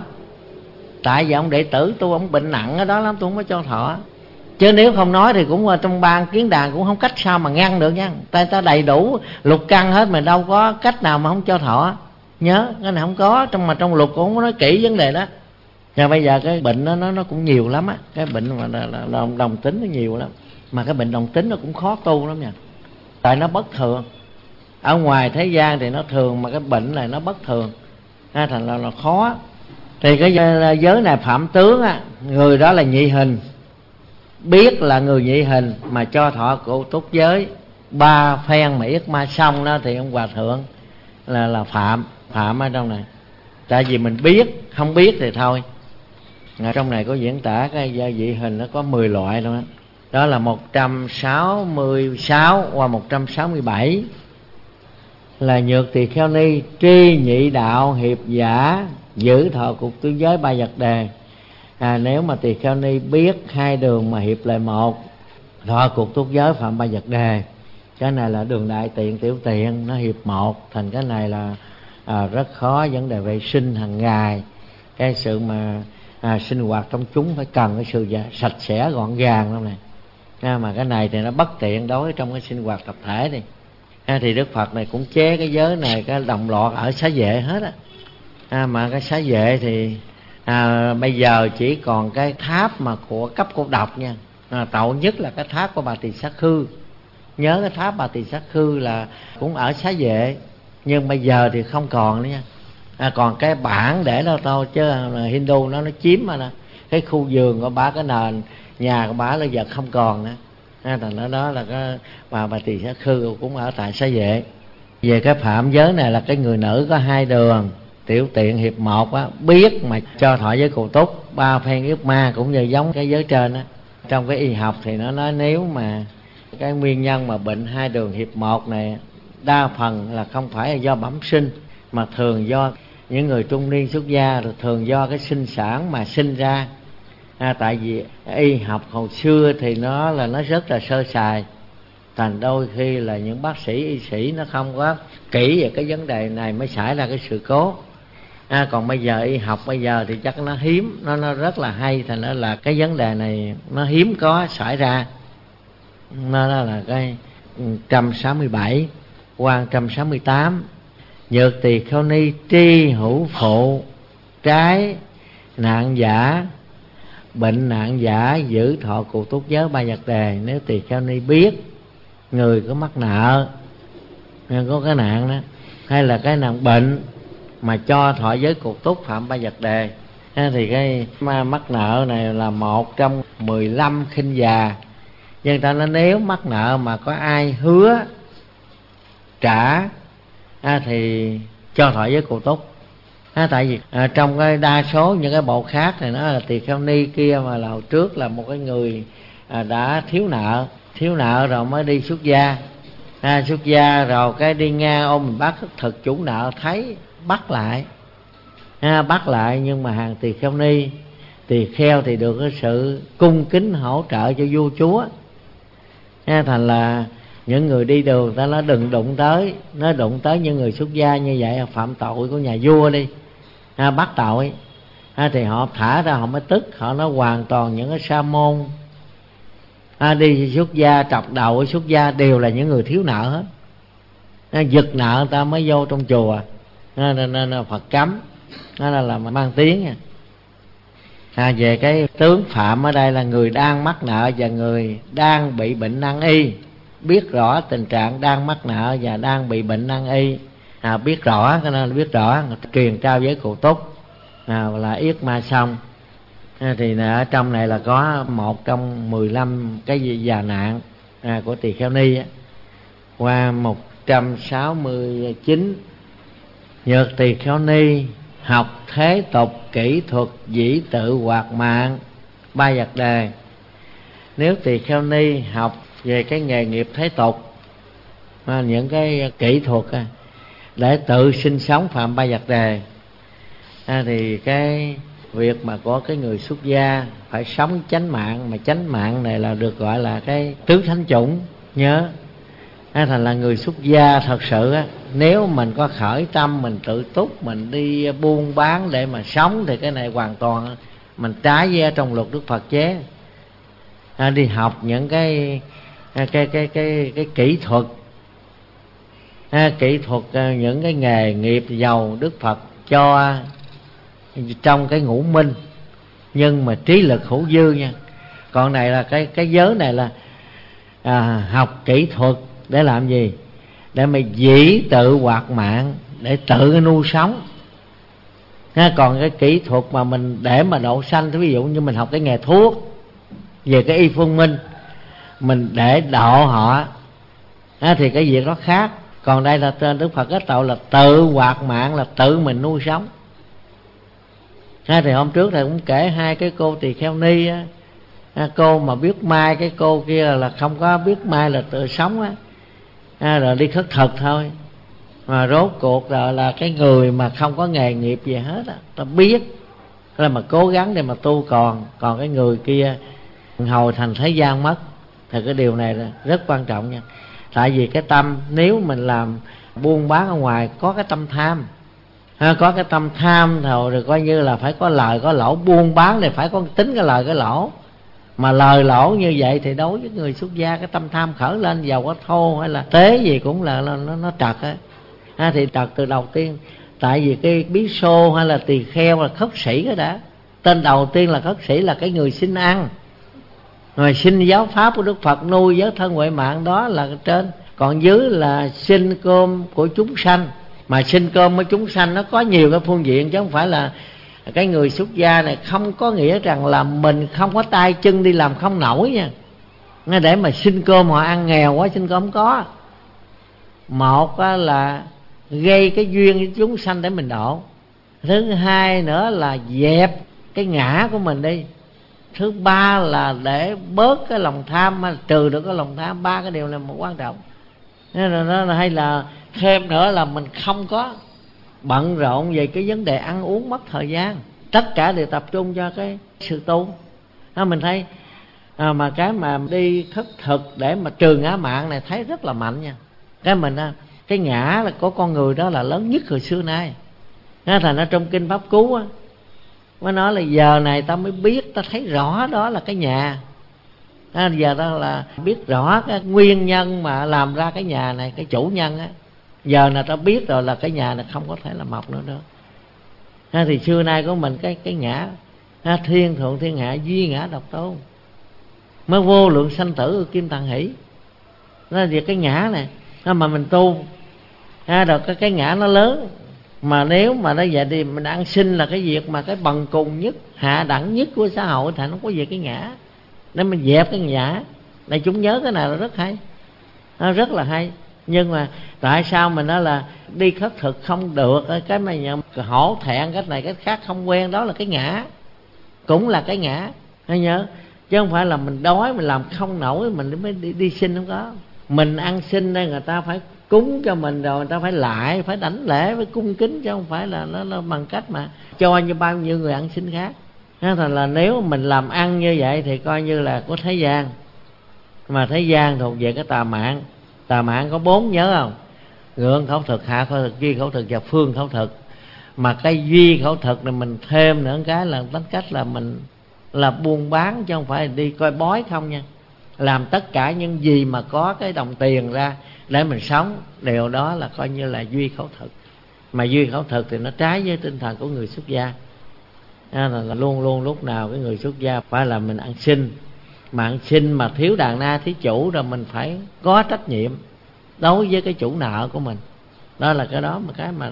tại vì ông đệ tử tôi ông bệnh nặng ở đó lắm, tôi không có cho thọ. Chứ nếu không nói thì cũng trong ban kiến đàn cũng không cách sao mà ngăn được nha. Ta ta đầy đủ lục căn hết mà đâu có cách nào mà không cho thọ. Nhớ cái này không có, trong mà trong luật cũng không có nói kỹ vấn đề đó. Và bây giờ cái bệnh đó, nó nó cũng nhiều lắm á, cái bệnh mà là, là, là đồng tính nó nhiều lắm. Mà cái bệnh đồng tính nó cũng khó tu lắm nha. Tại nó bất thường. Ở ngoài thế gian thì nó thường, mà cái bệnh này nó bất thường, à, thành là, là khó. Thì cái giới này phạm tướng á, người đó là nhị hình, biết là người nhị hình mà cho thọ cụ túc giới ba phen mà yết ma xong đó, thì ông hòa thượng là là phạm phạm ở trong này. Tại vì mình biết, không biết thì thôi. Ở trong này có diễn tả cái gia dị hình nó có mười loại luôn đó. Đó là một trăm sáu mươi sáu qua một trăm sáu mươi bảy là nhược tỳ kheo ni tri nhị đạo hiệp giả giữ thọ cục tứ giới ba vật đề. À, nếu mà tỳ kheo ni biết hai đường mà hiệp lại một, thọ cuộc túc giới phạm ba vật đề. Cái này là đường đại tiện tiểu tiện, nó hiệp một, thành cái này là à, rất khó. Vấn đề vệ sinh hàng ngày, cái sự mà à, sinh hoạt trong chúng phải cần cái sự sạch sẽ gọn gàng lắm này. À, mà cái này thì nó bất tiện đối trong cái sinh hoạt tập thể đi. À, thì Đức Phật này cũng chế cái giới này cái đồng loạt ở xá vệ hết á. À, mà cái xá vệ thì à, bây giờ chỉ còn cái tháp mà của cấp cô độc nha. À, tậu nhất là cái tháp của Bà Tỳ Sát Khư. Nhớ cái tháp Bà Tỳ Sát Khư là cũng ở xá vệ, nhưng bây giờ thì không còn nữa nha. À, còn cái bản để đó thôi, chứ Hindu nó nó chiếm mà nè. Cái khu vườn của bà, cái nền nhà của bà là giờ không còn nữa. À, thành đó, đó là cái bà Bà Tỳ Sát Khư cũng ở tại xá vệ. Về cái phạm giới này là cái người nữ có hai đường tiểu tiện hiệp một á, biết mà cho thọ giới cụ túc ba phen yết ma, cũng như giống cái giới trên á. Trong cái y học thì nó nói nếu mà cái nguyên nhân mà bệnh hai đường hiệp một này đa phần là không phải là do bẩm sinh, mà thường do những người trung niên xuất gia, rồi thường do cái sinh sản mà sinh ra. À, tại vì y học hồi xưa thì nó là nó rất là sơ sài, thành đôi khi là những bác sĩ y sĩ nó không có kỹ về cái vấn đề này mới xảy ra cái sự cố. À, còn bây giờ y học bây giờ thì chắc nó hiếm, nó nó rất là hay, thành ra là cái vấn đề này nó hiếm có xảy ra. Nó là cái trăm sáu mươi bảy qua một trăm sáu mươi tám. Nhược tỳ kheo ni tri hữu phụ, trái nạn giả, bệnh nạn giả, giữ thọ cụ túc giới ba vật đề. Nếu tỳ kheo ni biết người có mắc nợ, có cái nạn đó, hay là cái nạn bệnh mà cho thọ giới cụ túc phạm ba vật đề, thì cái mắc nợ này là một trong mười lăm khinh già. Dân ta nói nếu mắc nợ mà có ai hứa trả à, thì cho thọ giới cụ túc. À, tại vì à, trong cái đa số những cái bộ khác thì nó là tỳ kheo ni kia mà là hồi trước là một cái người à, đã thiếu nợ, thiếu nợ rồi mới đi xuất gia. À, xuất gia rồi cái đi ngang ôm mình bắt thực chủ nợ thấy bắt lại, à, bắt lại nhưng mà hàng tỳ kheo ni, tỳ kheo thì được cái sự cung kính hỗ trợ cho vua chúa. À, thành là những người đi đường ta nói đừng đụng tới, nó đụng tới những người xuất gia như vậy phạm tội của nhà vua đi, à, bắt tội. À, thì họ thả ra họ mới tức, họ nói hoàn toàn những cái sa môn à, đi xuất gia trọc đầu ở xuất gia đều là những người thiếu nợ hết. À, giật nợ người ta mới vô trong chùa, à, nên, nên Phật cấm, đó là, là mang tiếng. À. À, về cái tướng phạm ở đây là người đang mắc nợ và người đang bị bệnh nan y. Biết rõ tình trạng đang mắc nợ và đang bị bệnh nan y, à, biết rõ, cho nên biết rõ truyền trao giới cụ túc à, là yết ma xong. À, thì ở trong này là có một trong mười lăm cái gì già nạn à, của tỳ kheo ni á. Qua một trăm sáu mươi chín. Nhược tỳ kheo ni học thế tục kỹ thuật dĩ tự hoạt mạng ba vật đề. Nếu tỳ kheo ni học về cái nghề nghiệp thế tục, à, những cái kỹ thuật à, để tự sinh sống phạm ba vật đề, à, thì cái việc mà có cái người xuất gia phải sống chánh mạng, mà chánh mạng này là được gọi là cái tứ thánh chủng. Nhớ, à, thành là người xuất gia thật sự á, nếu mình có khởi tâm mình tự túc, mình đi buôn bán để mà sống, thì cái này hoàn toàn mình trái với trong luật Đức Phật chế. À, đi học những cái cái cái cái cái, cái kỹ thuật, à, kỹ thuật những cái nghề nghiệp giàu Đức Phật cho trong cái ngũ minh, nhưng mà trí lực hữu dư nha. Còn này là cái cái giới này là à, học kỹ thuật để làm gì? Để mà dĩ tự hoạt mạng, để tự nuôi sống. À, còn cái kỹ thuật mà mình để mà độ sanh, ví dụ như mình học cái nghề thuốc, về cái y phương minh, mình để độ họ, à, thì cái việc đó khác. Còn đây là trên Đức Phật kết tội là tự hoạt mạng, là tự mình nuôi sống. À, thì hôm trước thầy cũng kể hai cái cô tỳ kheo ni á, à, cô mà biết mai, cái cô kia là, là không có biết mai, là tự sống á, à, rồi đi khất thực thôi. Mà rốt cuộc rồi là cái người mà không có nghề nghiệp gì hết á, ta biết là mà cố gắng để mà tu còn. Còn cái người kia hồi thành thế gian mất. Thì cái điều này là rất quan trọng nha. Tại vì cái tâm, nếu mình làm buôn bán ở ngoài có cái tâm tham, ha, có cái tâm tham thôi, rồi coi như là phải có lời có lỗ. Buôn bán thì phải có tính cái lời cái lỗ. Mà lời lỗ như vậy thì đối với người xuất gia, cái tâm tham khởi lên, giàu có thô hay là tế gì cũng là, là nó, nó trật á. Ha, thì trật từ đầu tiên. Tại vì cái bí xô hay là tỳ kheo là khất sĩ đó đã. Tên đầu tiên là khất sĩ, là cái người xin ăn, rồi xin giáo pháp của Đức Phật, nuôi giới thân huệ mạng, đó là trên. Còn dưới là xin cơm của chúng sanh. Mà xin cơm của chúng sanh nó có nhiều cái phương diện, chứ không phải là cái người xuất gia này không có nghĩa rằng là mình không có tay chân đi làm không nổi nha. Ngay để mà xin cơm họ ăn nghèo quá xin cơm không có. Một là gây cái duyên với chúng sanh để mình độ. Thứ hai nữa là dẹp cái ngã của mình đi. Thứ ba là để bớt cái lòng tham, trừ được cái lòng tham. Ba cái điều này một quan trọng. Nên là nó hay là thêm nữa là mình không có bận rộn về cái vấn đề ăn uống mất thời gian. Tất cả đều tập trung cho cái sự tu. Đó, mình thấy à, mà cái mà đi khất thực để mà trừ ngã mạn này thấy rất là mạnh nha. Cái mình cái ngã là có con người đó là lớn nhất hồi xưa nay. Nên thành ra trong kinh Pháp Cú á, mới nói là giờ này ta mới biết, ta thấy rõ đó là cái nhà. À, giờ đó là biết rõ cái nguyên nhân mà làm ra cái nhà này, cái chủ nhân á, giờ là ta biết rồi là cái nhà này không có thể là mọc nữa đâu. À, thì xưa nay của mình cái cái ngã, à, thiên thượng thiên hạ duy ngã độc tôn, mới vô lượng sanh tử kim tạng hỷ. Đó là việc cái ngã này, đó mà mình tu, à, rồi cái cái ngã nó lớn. Mà nếu mà nó vậy thì mình ăn sinh là cái việc mà cái bần cùng nhất, hạ đẳng nhất của xã hội, thì nó có về cái ngã. Nên mình dẹp cái ngã này. Chúng nhớ cái này là rất hay, nó rất là hay. Nhưng mà tại sao mình nói là đi khất thực không được, cái mà hổ thẹn cái này cái khác không quen, đó là cái ngã, cũng là cái ngã, hãy nhớ. Chứ không phải là mình đói mình làm không nổi mình mới đi, đi xin, không có. Mình ăn xin đây người ta phải cúng cho mình, rồi người ta phải lại, phải đảnh lễ, phải cung kính, chứ không phải là nó, nó bằng cách mà cho như bao nhiêu người ăn xin khác. Thành là nếu mình làm ăn như vậy thì coi như là có thế gian. Mà thế gian thuộc về cái tà mạng. Tà mạng có bốn, nhớ không? Ngượng khẩu thực, hạ khẩu thực, duy khẩu thực và phương khẩu thực. Mà cái duy khẩu thực này mình thêm nữa cái là tính cách là mình là buôn bán, chứ không phải là đi coi bói không nha. Làm tất cả những gì mà có cái đồng tiền ra để mình sống, điều đó là coi như là duy khẩu thực. Mà duy khẩu thực thì nó trái với tinh thần của người xuất gia. À, là, là luôn luôn lúc nào cái người xuất gia phải là mình ăn xin. Mà ăn xin mà thiếu đàn na thí chủ rồi mình phải có trách nhiệm đối với cái chủ nợ của mình. Đó là cái đó mà cái mà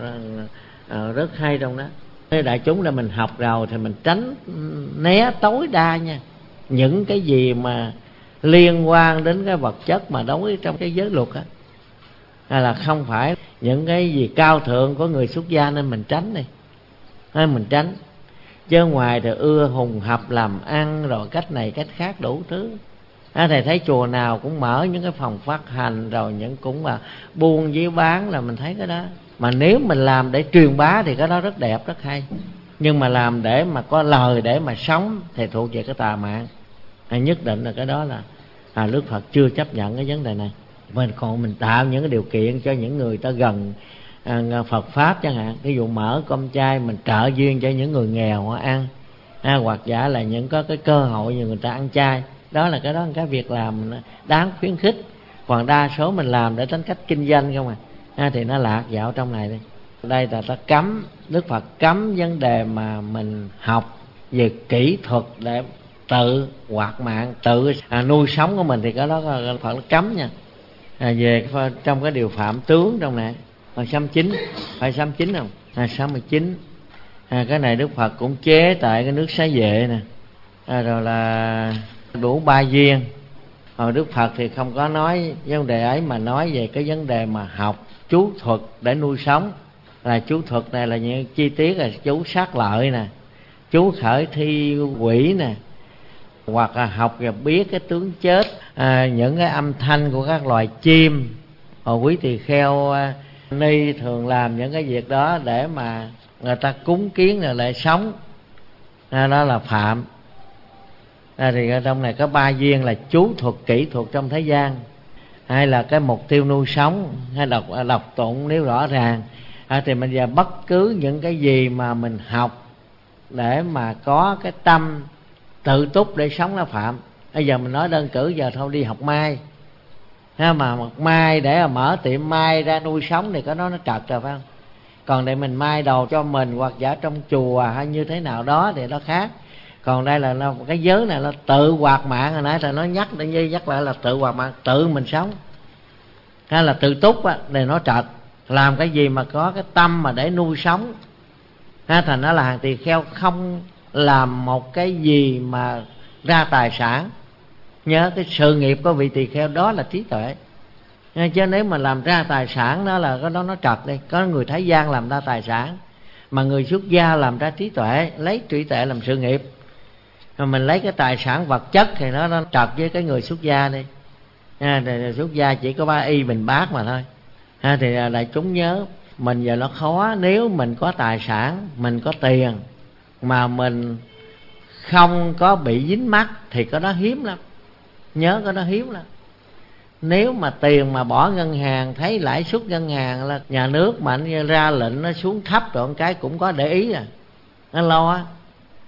à, rất hay trong đó. Thế đại chúng là mình học rồi thì mình tránh né tối đa nha những cái gì mà liên quan đến cái vật chất mà đối trong cái giới luật á, hay là không phải những cái gì cao thượng của người xuất gia, nên mình tránh đi, nên mình tránh. Chứ ngoài thì ưa hùng hập làm ăn rồi cách này cách khác đủ thứ. À, thầy thấy chùa nào cũng mở những cái phòng phát hành, rồi những cũng mà buôn với bán, là mình thấy cái đó. Mà nếu mình làm để truyền bá thì cái đó rất đẹp, rất hay. Nhưng mà làm để mà có lời để mà sống thì thuộc về cái tà mạng. À, nhất định là cái đó là à, Đức Phật chưa chấp nhận cái vấn đề này. Mình còn mình tạo những cái điều kiện cho những người ta gần à, Phật Pháp chẳng hạn. Ví dụ mở cơm chay mình trợ duyên cho những người nghèo họ ăn, à, hoặc giả là những có cái cơ hội như người ta ăn chay. Đó là cái đó là cái việc làm đáng khuyến khích. Còn đa số mình làm để tính cách kinh doanh không à, à thì nó lạc dạo trong này đi. Đây là ta cấm, Đức Phật cấm vấn đề mà mình học về kỹ thuật để tự hoạt mạng, tự à, nuôi sống của mình, thì cái đó Phật cấm nha. À, về trong cái điều phạm tướng trong này, phải sáu mươi chín, phải sáu mươi chín không? À, sáu mươi chín. À, cái này Đức Phật cũng chế tại cái nước Xá Vệ nè. À, rồi là đủ ba duyên. Hồi Đức Phật thì không có nói vấn đề ấy, mà nói về cái vấn đề mà học chú thuật để nuôi sống. Là chú thuật này là những chi tiết là chú sát lợi nè, chú khởi thi quỷ nè, hoặc là học và biết cái tướng chết, à, những cái âm thanh của các loài chim. Hồi quý tỳ kheo à, ni thường làm những cái việc đó để mà người ta cúng kiến rồi lại sống, à, đó là phạm. À, thì ở trong này có ba duyên là chú thuật, kỹ thuật trong thế gian, hay là cái mục tiêu nuôi sống, hay đọc đọc tụng nếu rõ ràng. À, thì bây giờ bất cứ những cái gì mà mình học để mà có cái tâm tự túc để sống là phạm. Bây giờ mình nói đơn cử giờ thôi, đi học may, ha, mà học may để mà mở tiệm may ra nuôi sống thì cái đó nó trật rồi phải không? Còn để mình may đồ cho mình hoặc giả trong chùa hay như thế nào đó thì nó khác. Còn đây là nó, cái giới này là tự hoạt mạng. Hồi nãy thầy nói nhắc để như nhắc lại là tự hoạt mạng, tự mình sống, hay là tự túc á, thì nó trật. Làm cái gì mà có cái tâm mà để nuôi sống, ha, thành nó là hàng tỳ kheo không làm một cái gì mà ra tài sản. Nhớ cái sự nghiệp của vị tỳ kheo đó là trí tuệ, chứ nếu mà làm ra tài sản đó là cái đó nó trật đi. Có người thế gian làm ra tài sản, mà người xuất gia làm ra trí tuệ, lấy trí tuệ làm sự nghiệp. Mà mình lấy cái tài sản vật chất thì nó, nó trật với cái người xuất gia đi. À, thì xuất gia chỉ có ba y bình bát mà thôi. À, thì đại chúng nhớ, mình giờ nó khó. Nếu mình có tài sản, mình có tiền mà mình không có bị dính mắc thì có đó hiếm lắm. Nhớ có đó hiếm lắm. Nếu mà tiền mà bỏ ngân hàng, thấy lãi suất ngân hàng là nhà nước mà anh ra lệnh nó xuống thấp rồi, cái cũng có để ý à, nó lo á.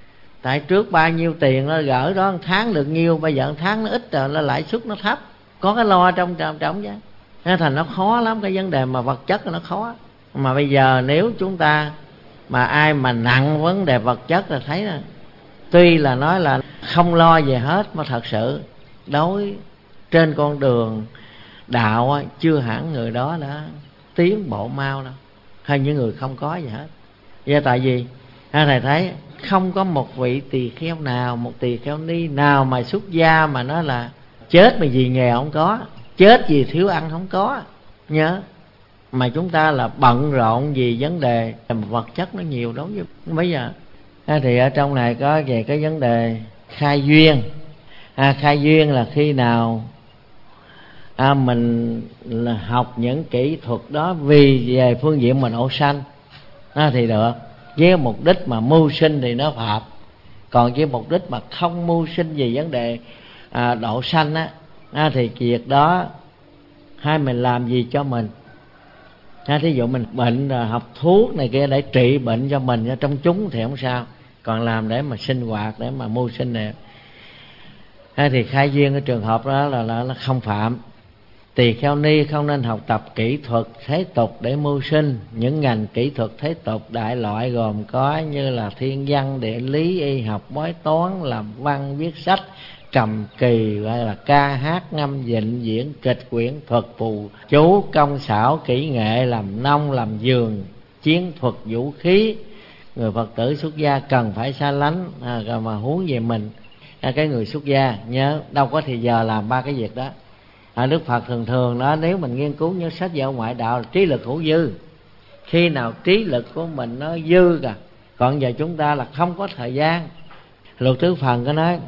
Tại trước bao nhiêu tiền nó gỡ đó, một tháng được nhiêu, bây giờ một tháng nó ít rồi, nó lãi suất nó thấp, có cái lo trong trong trong chứ. Nên thành nó khó lắm, cái vấn đề mà vật chất nó khó. Mà bây giờ nếu chúng ta mà ai mà nặng vấn đề vật chất là thấy là tuy là nói là không lo về hết, mà thật sự đối trên con đường đạo chưa hẳn người đó đã tiến bộ mau đâu, hay những người không có gì hết. Do tại vì thầy thấy không có một vị tỳ kheo nào, một tỳ kheo ni nào mà xuất gia mà nói là chết mà vì nghèo không có, chết vì thiếu ăn không có. Nhớ mà chúng ta là bận rộn vì vấn đề vật chất nó nhiều đối với bây giờ. À, thì ở trong này có về cái vấn đề khai duyên. À, khai duyên là khi nào à, mình là học những kỹ thuật đó vì về phương diện mình độ sanh à, thì được. Với mục đích mà mưu sinh thì nó hợp. Còn với mục đích mà không mưu sinh về vấn đề à, độ sanh á à, thì việc đó hay mình làm gì cho mình. À, thí dụ mình bệnh rồi học thuốc này kia để trị bệnh cho mình trong chúng thì không sao. Còn làm để mà sinh hoạt, để mà mưu sinh này à, thì khai duyên cái trường hợp đó là, là, là không phạm. Tỳ kheo ni không nên học tập kỹ thuật thế tục để mưu sinh. Những ngành kỹ thuật thế tục đại loại gồm có như là thiên văn, địa lý, y học, bói toán, làm văn, viết sách, cầm kỳ, gọi là ca hát, ngâm dịnh, diễn kịch, quyển thuật, phù chú, công xảo, kỹ nghệ, làm nông, làm vườn, chiến thuật, vũ khí. Người Phật tử xuất gia cần phải xa lánh à, mà huống về mình à, cái người xuất gia nhớ đâu có thì giờ làm ba cái việc đó. À, Đức Phật thường thường đó, nếu mình nghiên cứu những sách vở ngoại đạo, trí lực hữu dư. Khi nào trí lực của mình nó dư cả, còn giờ chúng ta là không có thời gian. Luật tứ phần có nói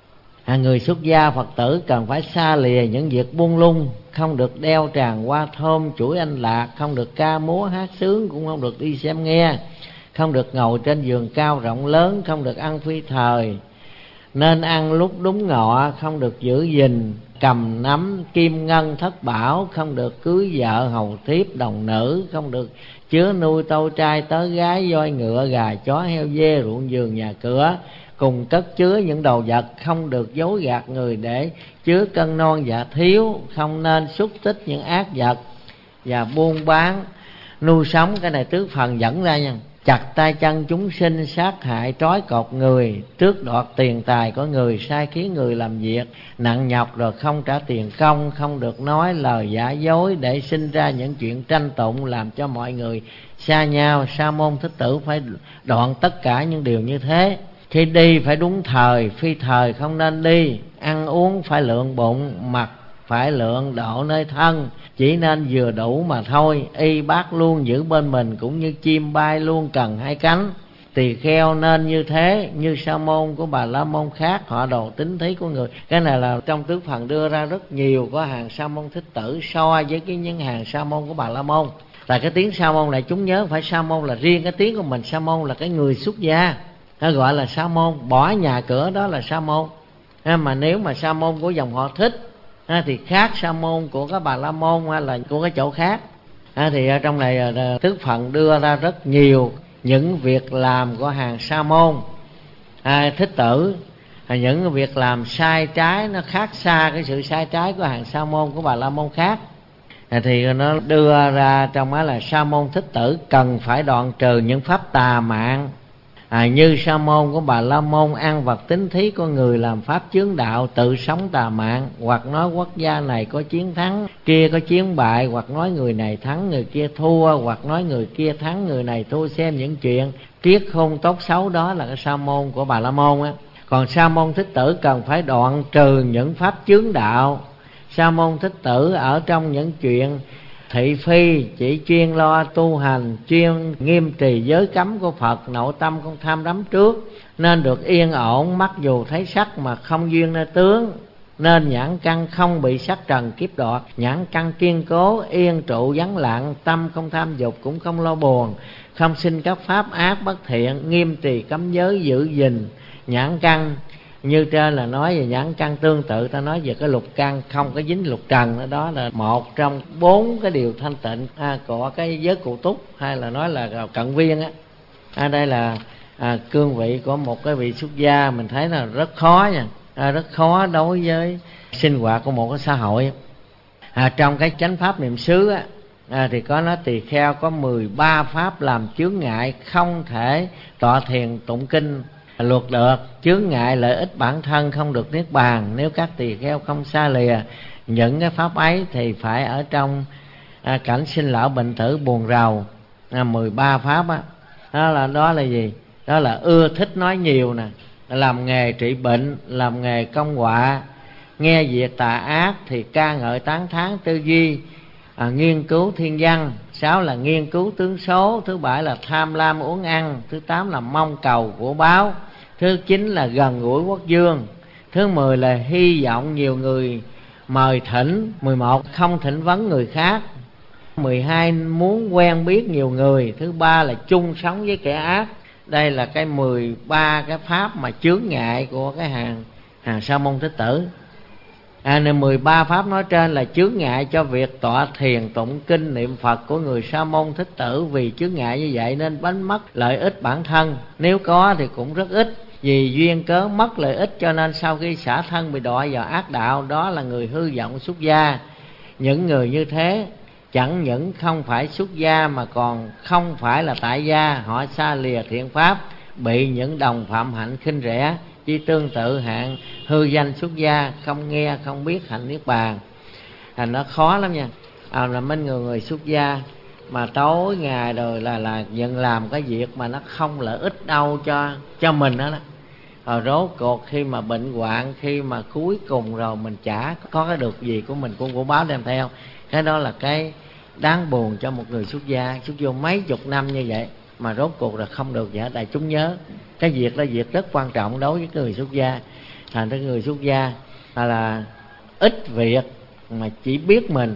à, người xuất gia Phật tử cần phải xa lìa những việc buông lung, không được đeo tràng hoa thơm, chuỗi anh lạc, không được ca múa hát sướng, cũng không được đi xem nghe, không được ngồi trên giường cao rộng lớn, không được ăn phi thời, nên ăn lúc đúng ngọ, không được giữ gìn cầm nắm kim ngân thất bảo, không được cưới vợ hầu thiếp đồng nữ, không được chứa nuôi tâu trai tớ gái, voi ngựa gà chó heo dê, ruộng vườn nhà cửa cùng cất chứa những đồ vật, không được dối gạt người để chứa cân non dạ thiếu, không nên xúc tích những ác vật và buôn bán nuôi sống. Cái này tứ phần dẫn ra nha. Chặt tay chân chúng sinh, sát hại trói cột người, tước đoạt tiền tài của người, sai khiến người làm việc nặng nhọc rồi không trả tiền công, không được nói lời giả dối để sinh ra những chuyện tranh tụng làm cho mọi người xa nhau. Sa môn Thích Tử phải đoạn tất cả những điều như thế. Khi đi phải đúng thời, phi thời không nên đi. Ăn uống phải lượng bụng, mặc phải lượng độ nơi thân, chỉ nên vừa đủ mà thôi. Y bát luôn giữ bên mình, cũng như chim bay luôn cần hai cánh. Tỳ kheo nên như thế, như sa môn của Bà La Môn khác, họ đồ tính thí của người. Cái này là trong tứ phần đưa ra rất nhiều có hàng Sa môn Thích Tử so với cái những hàng sa môn của Bà La Môn. Tại cái tiếng sa môn này chúng nhớ phải sa môn là riêng cái tiếng của mình. Sa môn là cái người xuất gia, nó gọi là sa môn, bỏ nhà cửa đó là sa môn. Mà nếu mà sa môn của dòng họ Thích thì khác sa môn của các Bà La Môn hay là của cái chỗ khác. Thì trong này tứ phần đưa ra rất nhiều những việc làm của hàng sa môn Thích Tử. Những việc làm sai trái nó khác xa cái sự sai trái của hàng sa môn của Bà La Môn khác. Thì nó đưa ra trong đó là sa môn Thích Tử cần phải đoạn trừ những pháp tà mạng. À, như sa môn của Bà La Môn ăn vật tính thí của người, làm pháp chướng đạo, tự sống tà mạng, hoặc nói quốc gia này có chiến thắng, kia có chiến bại, hoặc nói người này thắng người kia thua, hoặc nói người kia thắng người này thua, xem những chuyện triết khôn tốt xấu. Đó là cái sa môn của Bà La Môn á. Còn sa môn Thích Tử cần phải đoạn trừ những pháp chướng đạo. Sa môn Thích Tử ở trong những chuyện thị phi chỉ chuyên lo tu hành, chuyên nghiêm trì giới cấm của Phật, nội tâm không tham đắm trước, nên được yên ổn, mắt dù thấy sắc mà không duyên nơi tướng, nên nhãn căn không bị sắc trần kiếp đoạt, nhãn căn kiên cố, yên trụ vắng lặng, tâm không tham dục cũng không lo buồn, không sinh các pháp ác bất thiện, nghiêm trì cấm giới giữ gìn nhãn căn. Như trên là nói về nhãn căn, tương tự ta nói về cái lục căn không có dính lục trần. Đó, đó là một trong bốn cái điều thanh tịnh à, của cái giới cụ túc, hay là nói là cận viên á. À, đây là à, cương vị của một cái vị xuất gia mình thấy là rất khó nha, à, rất khó đối với sinh hoạt của một cái xã hội. À, trong cái chánh pháp niệm xứ á, à, thì có nói tỳ kheo có mười ba pháp làm chướng ngại không thể tọa thiền tụng kinh luật được. Chướng ngại lợi ích bản thân không được niết bàn. Nếu các tỳ kheo không xa lìa những cái pháp ấy thì phải ở trong à, cảnh sinh lão bệnh tử buồn rầu. À, mười ba pháp á, đó là đó là gì? Đó là ưa thích nói nhiều nè, làm nghề trị bệnh, làm nghề công họa, nghe việc tà ác thì ca ngợi tán thán tư duy, à, nghiên cứu thiên văn. Sáu là nghiên cứu tướng số. Thứ bảy là tham lam uống ăn. Thứ tám là mong cầu của báo. Thứ chín là gần gũi quốc dương. Thứ mười là hy vọng nhiều người mời thỉnh. Mười một không thỉnh vấn người khác. Mười hai muốn quen biết nhiều người. Thứ ba là chung sống với kẻ ác. Đây là cái mười ba cái pháp mà chướng ngại của cái hàng hàng Sa môn Thích Tử. À, nên mười ba pháp nói trên là chướng ngại cho việc tọa thiền tụng kinh niệm Phật của người Sa môn Thích Tử. Vì chướng ngại như vậy nên đánh mất lợi ích bản thân, nếu có thì cũng rất ít. Vì duyên cớ mất lợi ích cho nên sau khi xả thân bị đọa vào ác đạo. Đó là người hư vọng xuất gia. Những người như thế chẳng những không phải xuất gia mà còn không phải là tại gia. Họ xa lìa thiện pháp, bị những đồng phạm hạnh khinh rẻ. Chỉ tương tự hạng hư danh xuất gia, không nghe không biết hạnh niết bàn. Thành nó khó lắm nha. À, là mấy người người xuất gia mà tối ngày rồi là là nhận làm cái việc mà nó không lợi ích đâu cho cho mình đó. Rồi rốt cuộc khi mà bệnh hoạn, khi mà cuối cùng rồi mình chả có cái được gì của mình, cũng của báo đem theo. Cái đó là cái đáng buồn cho một người xuất gia. Xuất vô mấy chục năm như vậy mà rốt cuộc là không được gì hết. Đại chúng nhớ cái việc đó việc rất quan trọng đối với người xuất gia. Thành ra người xuất gia là, là ít việc mà chỉ biết mình.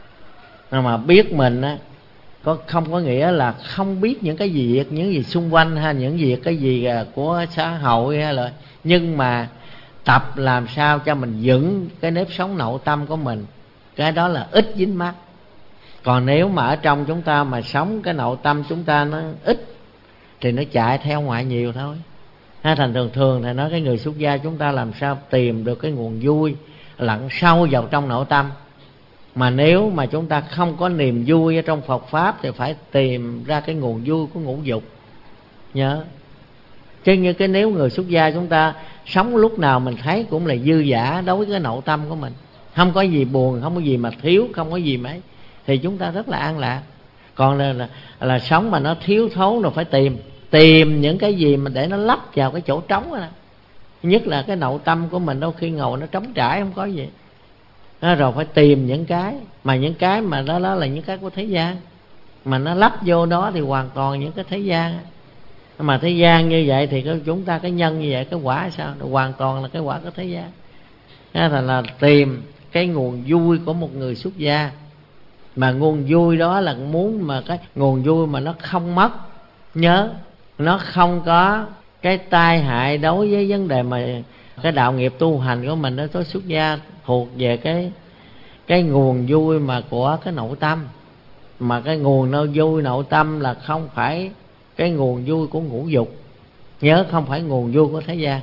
Mà biết mình á, có không có nghĩa là không biết những cái việc, những gì xung quanh hay những việc cái gì của xã hội hay là, nhưng mà tập làm sao cho mình vững cái nếp sống nội tâm của mình. Cái đó là ít dính mắc. Còn nếu mà ở trong chúng ta mà sống cái nội tâm chúng ta nó ít thì nó chạy theo ngoại nhiều thôi. Ha, thành thường thường thì nói cái người xuất gia chúng ta làm sao tìm được cái nguồn vui lặn sâu vào trong nội tâm. Mà nếu mà chúng ta không có niềm vui ở trong Phật Pháp thì phải tìm ra cái nguồn vui của ngũ dục. Nhớ chứ như cái nếu người xuất gia chúng ta sống lúc nào mình thấy cũng là dư dả đối với cái nội tâm của mình, không có gì buồn, không có gì mà thiếu, không có gì mấy, thì chúng ta rất là an lạc. Còn là, là, là sống mà nó thiếu thốn rồi phải tìm Tìm những cái gì mà để nó lấp vào cái chỗ trống đó. Nhất là cái nội tâm của mình đôi khi ngồi nó trống trải không có gì. Đó, rồi phải tìm những cái mà những cái mà đó, đó là những cái của thế gian, mà nó lắp vô đó thì hoàn toàn những cái thế gian. Mà thế gian như vậy thì chúng ta cái nhân như vậy, cái quả sao? Hoàn toàn là cái quả của thế gian. Đó là, là tìm cái nguồn vui của một người xuất gia. Mà nguồn vui đó là muốn mà cái nguồn vui mà nó không mất. Nhớ, nó không có cái tai hại đối với vấn đề mà cái đạo nghiệp tu hành của mình. Đó có xuất gia thuộc về cái cái nguồn vui mà của cái nội tâm. Mà cái nguồn nơi vui nội tâm là không phải cái nguồn vui của ngũ dục. Nhớ, không phải nguồn vui của thế gian.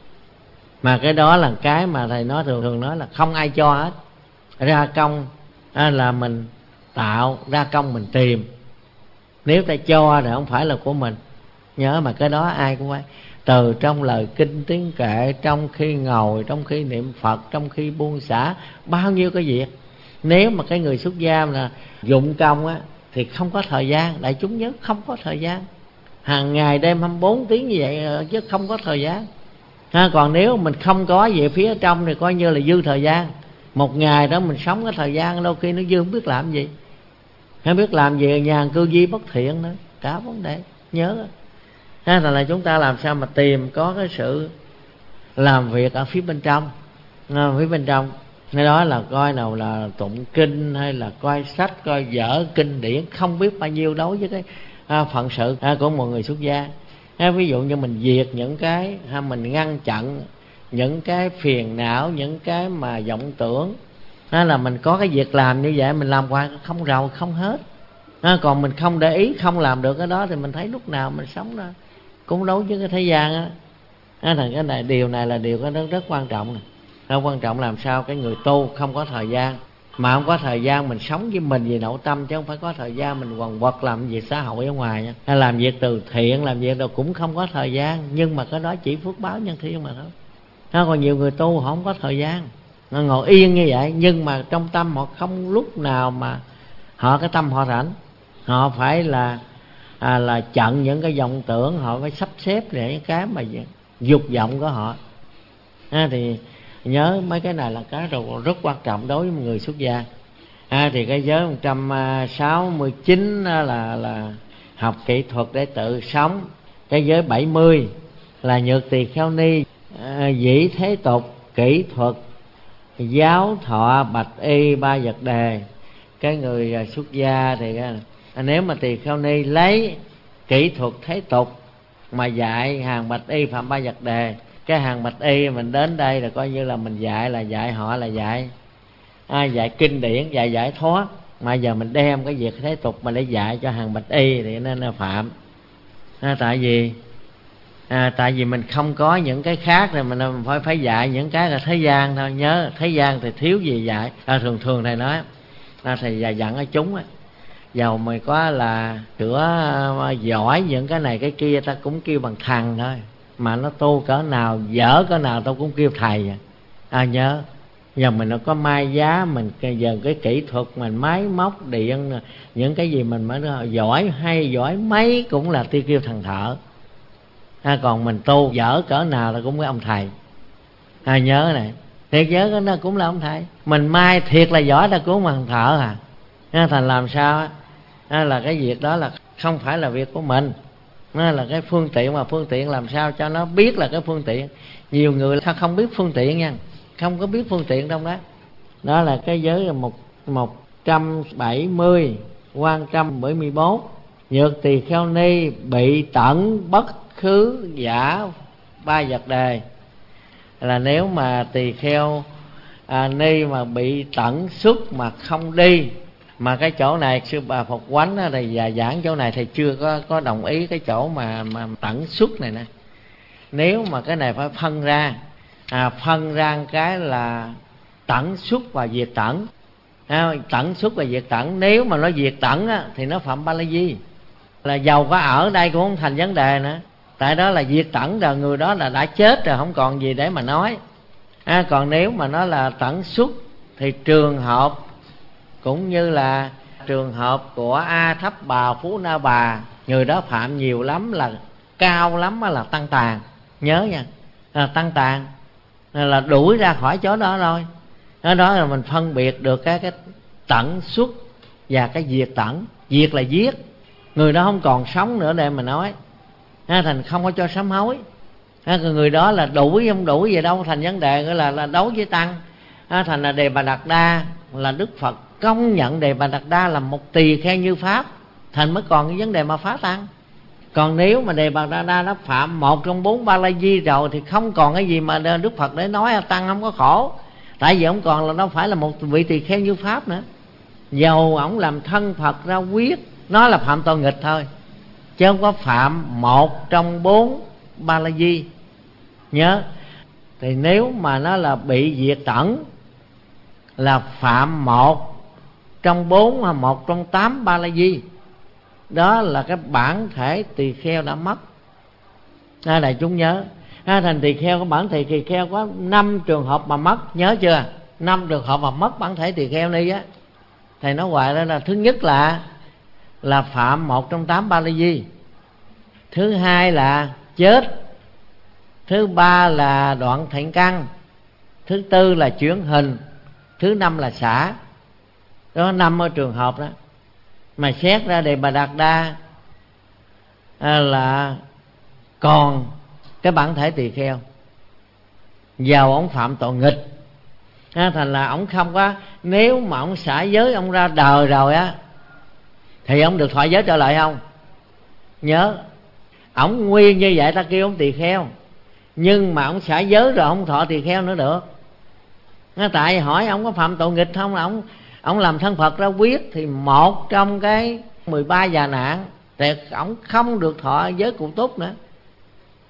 Mà cái đó là cái mà thầy nói thường thường nói là không ai cho hết. Ra công là mình tạo, ra công mình tìm. Nếu ta cho thì không phải là của mình. Nhớ, mà cái đó ai cũng phải. Từ trong lời kinh tiếng kệ, trong khi ngồi, trong khi niệm Phật, trong khi buông xả, bao nhiêu cái việc. Nếu mà cái người xuất gia là dụng công á, thì không có thời gian. Đại chúng nhớ, không có thời gian. Hàng ngày đêm hai mươi bốn tiếng như vậy chứ không có thời gian. Ha, còn nếu mình không có về phía trong thì coi như là dư thời gian. Một ngày đó mình sống cái thời gian đôi khi nó dư không biết làm gì. Không biết làm gì, nhà cư di bất thiện nữa. Cả vấn đề. Nhớ ha, là chúng ta làm sao mà tìm có cái sự làm việc ở phía bên trong. À, phía bên trong cái đó là coi nào là tụng kinh hay là coi sách, coi vở kinh điển, không biết bao nhiêu đối với cái à, phận sự à, của một người xuất gia. À, ví dụ như mình diệt những cái ha, mình ngăn chặn những cái phiền não, những cái mà vọng tưởng. À, là mình có cái việc làm như vậy, mình làm hoài không rầu không hết. À, còn mình không để ý, không làm được cái đó thì mình thấy lúc nào mình sống đó cúng đấu với cái thế gian á. Á, thành cái này điều này là điều có rất rất quan trọng nè. Nó quan trọng làm sao cái người tu không có thời gian, mà không có thời gian mình sống với mình vì nội tâm, chứ không phải có thời gian mình quần quật làm việc xã hội ở ngoài nha. Hay làm việc từ thiện, làm việc đâu cũng không có thời gian, nhưng mà cái đó chỉ phước báo nhân thiên mà thôi. Nó còn nhiều người tu họ không có thời gian, nó ngồi yên như vậy, nhưng mà trong tâm họ không lúc nào mà họ cái tâm họ rảnh. Họ phải là à, là chặn những cái vọng tưởng, họ phải sắp xếp để những cái mà dục vọng của họ. À, thì nhớ mấy cái này là cái rất quan trọng đối với người xuất gia. À, thì cái giới một trăm sáu mươi chín là là học kỹ thuật để tự sống. Cái giới bảy mươi là nhược tỳ kheo ni, à, dĩ thế tục, kỹ thuật, giáo thọ, bạch y, ba vật đề. Cái người xuất gia thì à, nếu mà tỳ kheo ni lấy kỹ thuật thế tục mà dạy hàng bạch y phạm ba vật đề, cái hàng bạch y mình đến đây là coi như là mình dạy là dạy họ là dạy à, dạy kinh điển, dạy giải thoát. Mà giờ mình đem cái việc thế tục mà để dạy cho hàng bạch y thì nên là phạm. À, tại vì à, tại vì mình không có những cái khác rồi mình phải phải dạy những cái là thế gian thôi. Nhớ thế gian thì thiếu gì dạy. À, thường thường thầy nói à, thầy dặn ở chúng á, dầu mày có là chữa giỏi những cái này cái kia, ta cũng kêu bằng thằng thôi. Mà nó tu cỡ nào, dở cỡ nào tao cũng kêu thầy. À, nhớ giờ mình nó có mai giá, mình giờ cái kỹ thuật mình máy móc điện, những cái gì mình mới giỏi hay giỏi mấy cũng là tiêu kêu thằng thợ. À, còn mình tu dở cỡ nào là cũng cái ông thầy. À, nhớ này, thiệt nhớ cái nó cũng là ông thầy. Mình mai thiệt là giỏi ta cũng bằng thợ à. À, thành làm sao á, à, là cái việc đó là không phải là việc của mình. Nó là cái phương tiện, mà phương tiện làm sao cho nó biết là cái phương tiện. Nhiều người không biết phương tiện nha, không có biết phương tiện trong đó. Đó là cái giới một một trăm bảy mươi, quan trăm bảy mươi bốn. Nhược tỳ kheo ni bị tận bất khứ giả ba vật đề. Là nếu mà tỳ kheo à, ni mà bị tận xuất mà không đi. Mà cái chỗ này sư bà Phật Quánh thì già giảng chỗ này thì chưa có có đồng ý cái chỗ mà mà tẩn xuất này nè. Nếu mà cái này phải phân ra, à, phân ra cái là tẩn xuất và diệt tẩn. À, tẩn xuất và diệt tẩn, nếu mà nó diệt tẩn á, thì nó phạm ba la di, là giàu có ở đây cũng không thành vấn đề nữa. Tại đó là diệt tẩn rồi, người đó là đã chết rồi, không còn gì để mà nói. À, còn nếu mà nó là tẩn xuất thì trường hợp cũng như là trường hợp của A Thấp Bà, Phú Na Bà, người đó phạm nhiều lắm, là cao lắm là tăng tàn. Nhớ nha, là tăng tàn là đuổi ra khỏi chỗ đó rồi. Đó, đó là mình phân biệt được cái cái tẩn xuất và cái diệt tẩn. Diệt là giết, người đó không còn sống nữa để mà nói. À, thành không có cho sám hối. À, người đó là đuổi không đuổi gì đâu thành vấn đề, là là đấu với tăng. À, thành là Đề Bà Đạt Đa là Đức Phật công nhận Đề Bà Đạt Đa là một tỳ kheo như pháp, thành mới còn cái vấn đề mà phá tăng. Còn nếu mà Đề Bà Đạt Đa nó phạm một trong bốn ba la di rồi thì không còn cái gì mà Đức Phật để nói tăng không có khổ. Tại vì ông còn là nó phải là một vị tỳ kheo như pháp nữa. Dầu ổng làm thân Phật ra quyết, nó là phạm tội nghịch thôi, chứ không có phạm một trong bốn ba la di. Nhớ, thì nếu mà nó là bị diệt tẩn là phạm một trong bốn hoặc một trong tám ba la di. Đó là cái bản thể tỳ kheo đã mất. À, đại chúng nhớ, à, thành tỳ kheo, có bản thể tỳ kheo có năm trường hợp mà mất. Nhớ chưa? Năm trường hợp mà mất bản thể tỳ kheo ni á. Thầy nói hoài đó là thứ nhất là là phạm một trong tám ba la di. Thứ hai là chết. Thứ ba là đoạn thiện căn. Thứ tư là chuyển hình. Thứ năm là xả. Đó, năm ở trường hợp đó. Mà xét ra Đề Bà Đạt Đa à, là còn cái bản thể tỳ kheo, giàu ông phạm tội nghịch. À, thành là ông không có, nếu mà ông xả giới ông ra đời rồi á thì ông được thọ giới trở lại không? Nhớ, ông nguyên như vậy ta kêu ông tỳ kheo, nhưng mà ông xả giới rồi ông thọ tỳ kheo nữa được. À, tại hỏi ông có phạm tội nghịch không, là ông ông làm thân Phật ra quyết thì một trong cái mười ba già nạn thì ông không được thọ giới cụ túc nữa.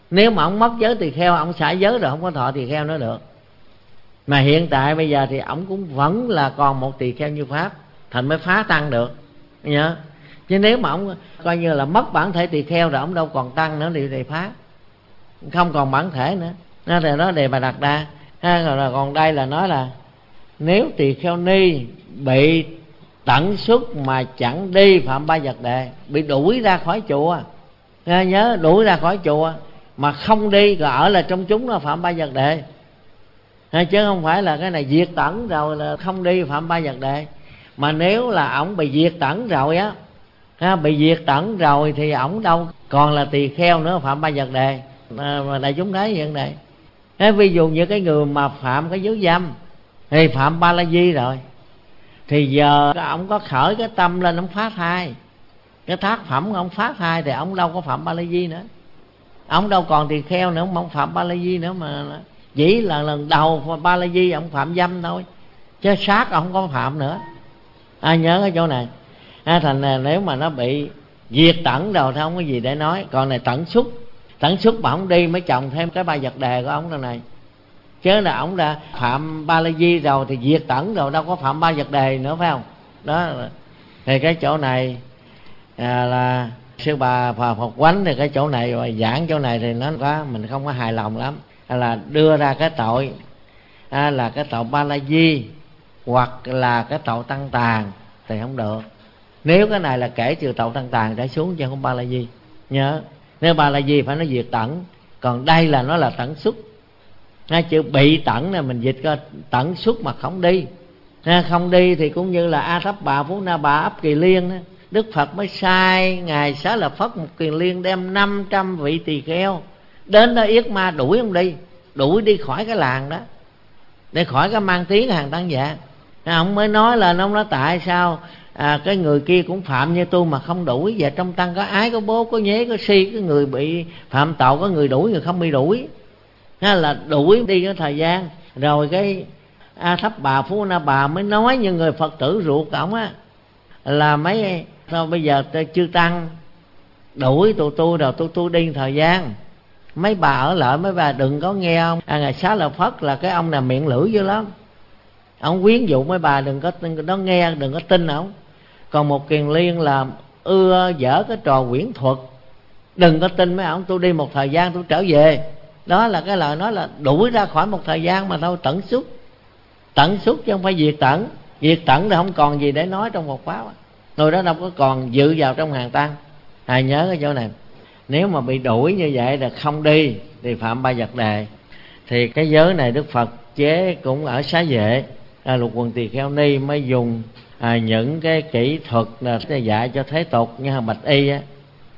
Nếu mà ông mất giới tỳ kheo, ông xả giới rồi không có thọ tỳ kheo nữa được. Mà hiện tại bây giờ thì ông cũng vẫn là còn một tỳ kheo như pháp, thành mới phá tăng được nhớ. Chứ nếu mà ông coi như là mất bản thể tỳ kheo rồi, ông đâu còn tăng nữa thì, thì phá, không còn bản thể nữa. Nó thì đó Đề Bà Đạt Đa. Rồi còn đây là nói là nếu tỳ kheo ni bị tận xuất mà chẳng đi phạm ba vật đề, bị đuổi ra khỏi chùa, nhớ đuổi ra khỏi chùa mà không đi, rồi ở là trong chúng nó phạm ba vật đề, chứ không phải là cái này diệt tẩn rồi là không đi phạm ba vật đề. Mà nếu là ổng bị diệt tẩn rồi á, bị diệt tẩn rồi thì ổng đâu còn là tỳ kheo nữa phạm ba vật đề. Mà đại chúng thấy vậy này. Thế ví dụ như cái người mà phạm cái giới dâm thì phạm ba la di rồi, thì giờ ông có khởi cái tâm lên, ông phá thai, cái tác phẩm ông phá thai, thì ông đâu có phạm ba la di nữa, ông đâu còn tỳ kheo nữa, ông phạm ba la di nữa. Mà chỉ là lần đầu ba la di ông phạm dâm thôi, chứ sát ông không có phạm nữa. Ai nhớ cái chỗ này. À, thành là nếu mà nó bị diệt tẩn rồi thì không có gì để nói. Còn này tẩn xuất, tẩn xuất mà ông đi mới chồng thêm cái ba vật đề của ông trong này. Chứ là ông đã phạm ba la di rồi thì diệt tẩn rồi, đâu có phạm ba vật đề nữa, phải không? Đó thì cái chỗ này à, là sư bà Phật Phật Quánh thì cái chỗ này và giảng chỗ này thì nó quá mình không có hài lòng lắm. À, là đưa ra cái tội à, là cái tội ba la di hoặc là cái tội tăng tàn thì không được. Nếu cái này là kể trừ tội tăng tàn trở xuống, chứ không ba la di. Nhớ, nếu ba la di phải nói diệt tẩn, còn đây là nó là tẩn xuất. Nghe chữ bị tẩn này mình dịch coi tẩn xuất mà không đi. Nghe, không đi thì cũng như là A Thấp Bà Phú Na Bà Ấp Kỳ Liên đó. Đức Phật mới sai ngài Xá Lợi Phất một Kiền Liên đem năm trăm vị tỳ kheo đến đó yết ma đuổi ông đi, đuổi đi khỏi cái làng đó, để khỏi cái mang tiếng hàng tăng dạ. Ông mới nói là ông nói tại sao à, cái người kia cũng phạm như tôi mà không đuổi. Và trong tăng có ái, có bố, có nhế, có si, cái người bị phạm tội, có người đuổi, người không bị đuổi. Thế là đuổi đi cái thời gian. Rồi cái A Thấp Bà Phú Na Bà mới nói như người Phật tử ruột ổng á, là mấy sao bây giờ chư tăng đuổi tụi tôi rồi, tôi tôi đi thời gian, mấy bà ở lại, mấy bà đừng có nghe ông à, ngài Xá Lợi Phất là cái ông nào miệng lưỡi dữ lắm, ông quyến dụ mấy bà đừng có đó nghe, đừng có tin ổng. Còn một Kiền Liên là ưa dở cái trò quyển thuật, đừng có tin mấy ổng, tôi đi một thời gian tôi trở về. Đó là cái lời nói là đuổi ra khỏi một thời gian mà thôi. Tẩn xuất, tẩn xuất chứ không phải diệt tẩn. Diệt tẩn thì không còn gì để nói trong một pháp, người đó đâu có còn dự vào trong hàng tăng. Hãy nhớ cái chỗ này. Nếu mà bị đuổi như vậy là không đi thì phạm ba vật đề. Thì cái giới này Đức Phật chế cũng ở Xá Vệ à, Lục Quần Tỳ Kheo Ni mới dùng à, những cái kỹ thuật là dạy cho thế tục như là Bạch Y á,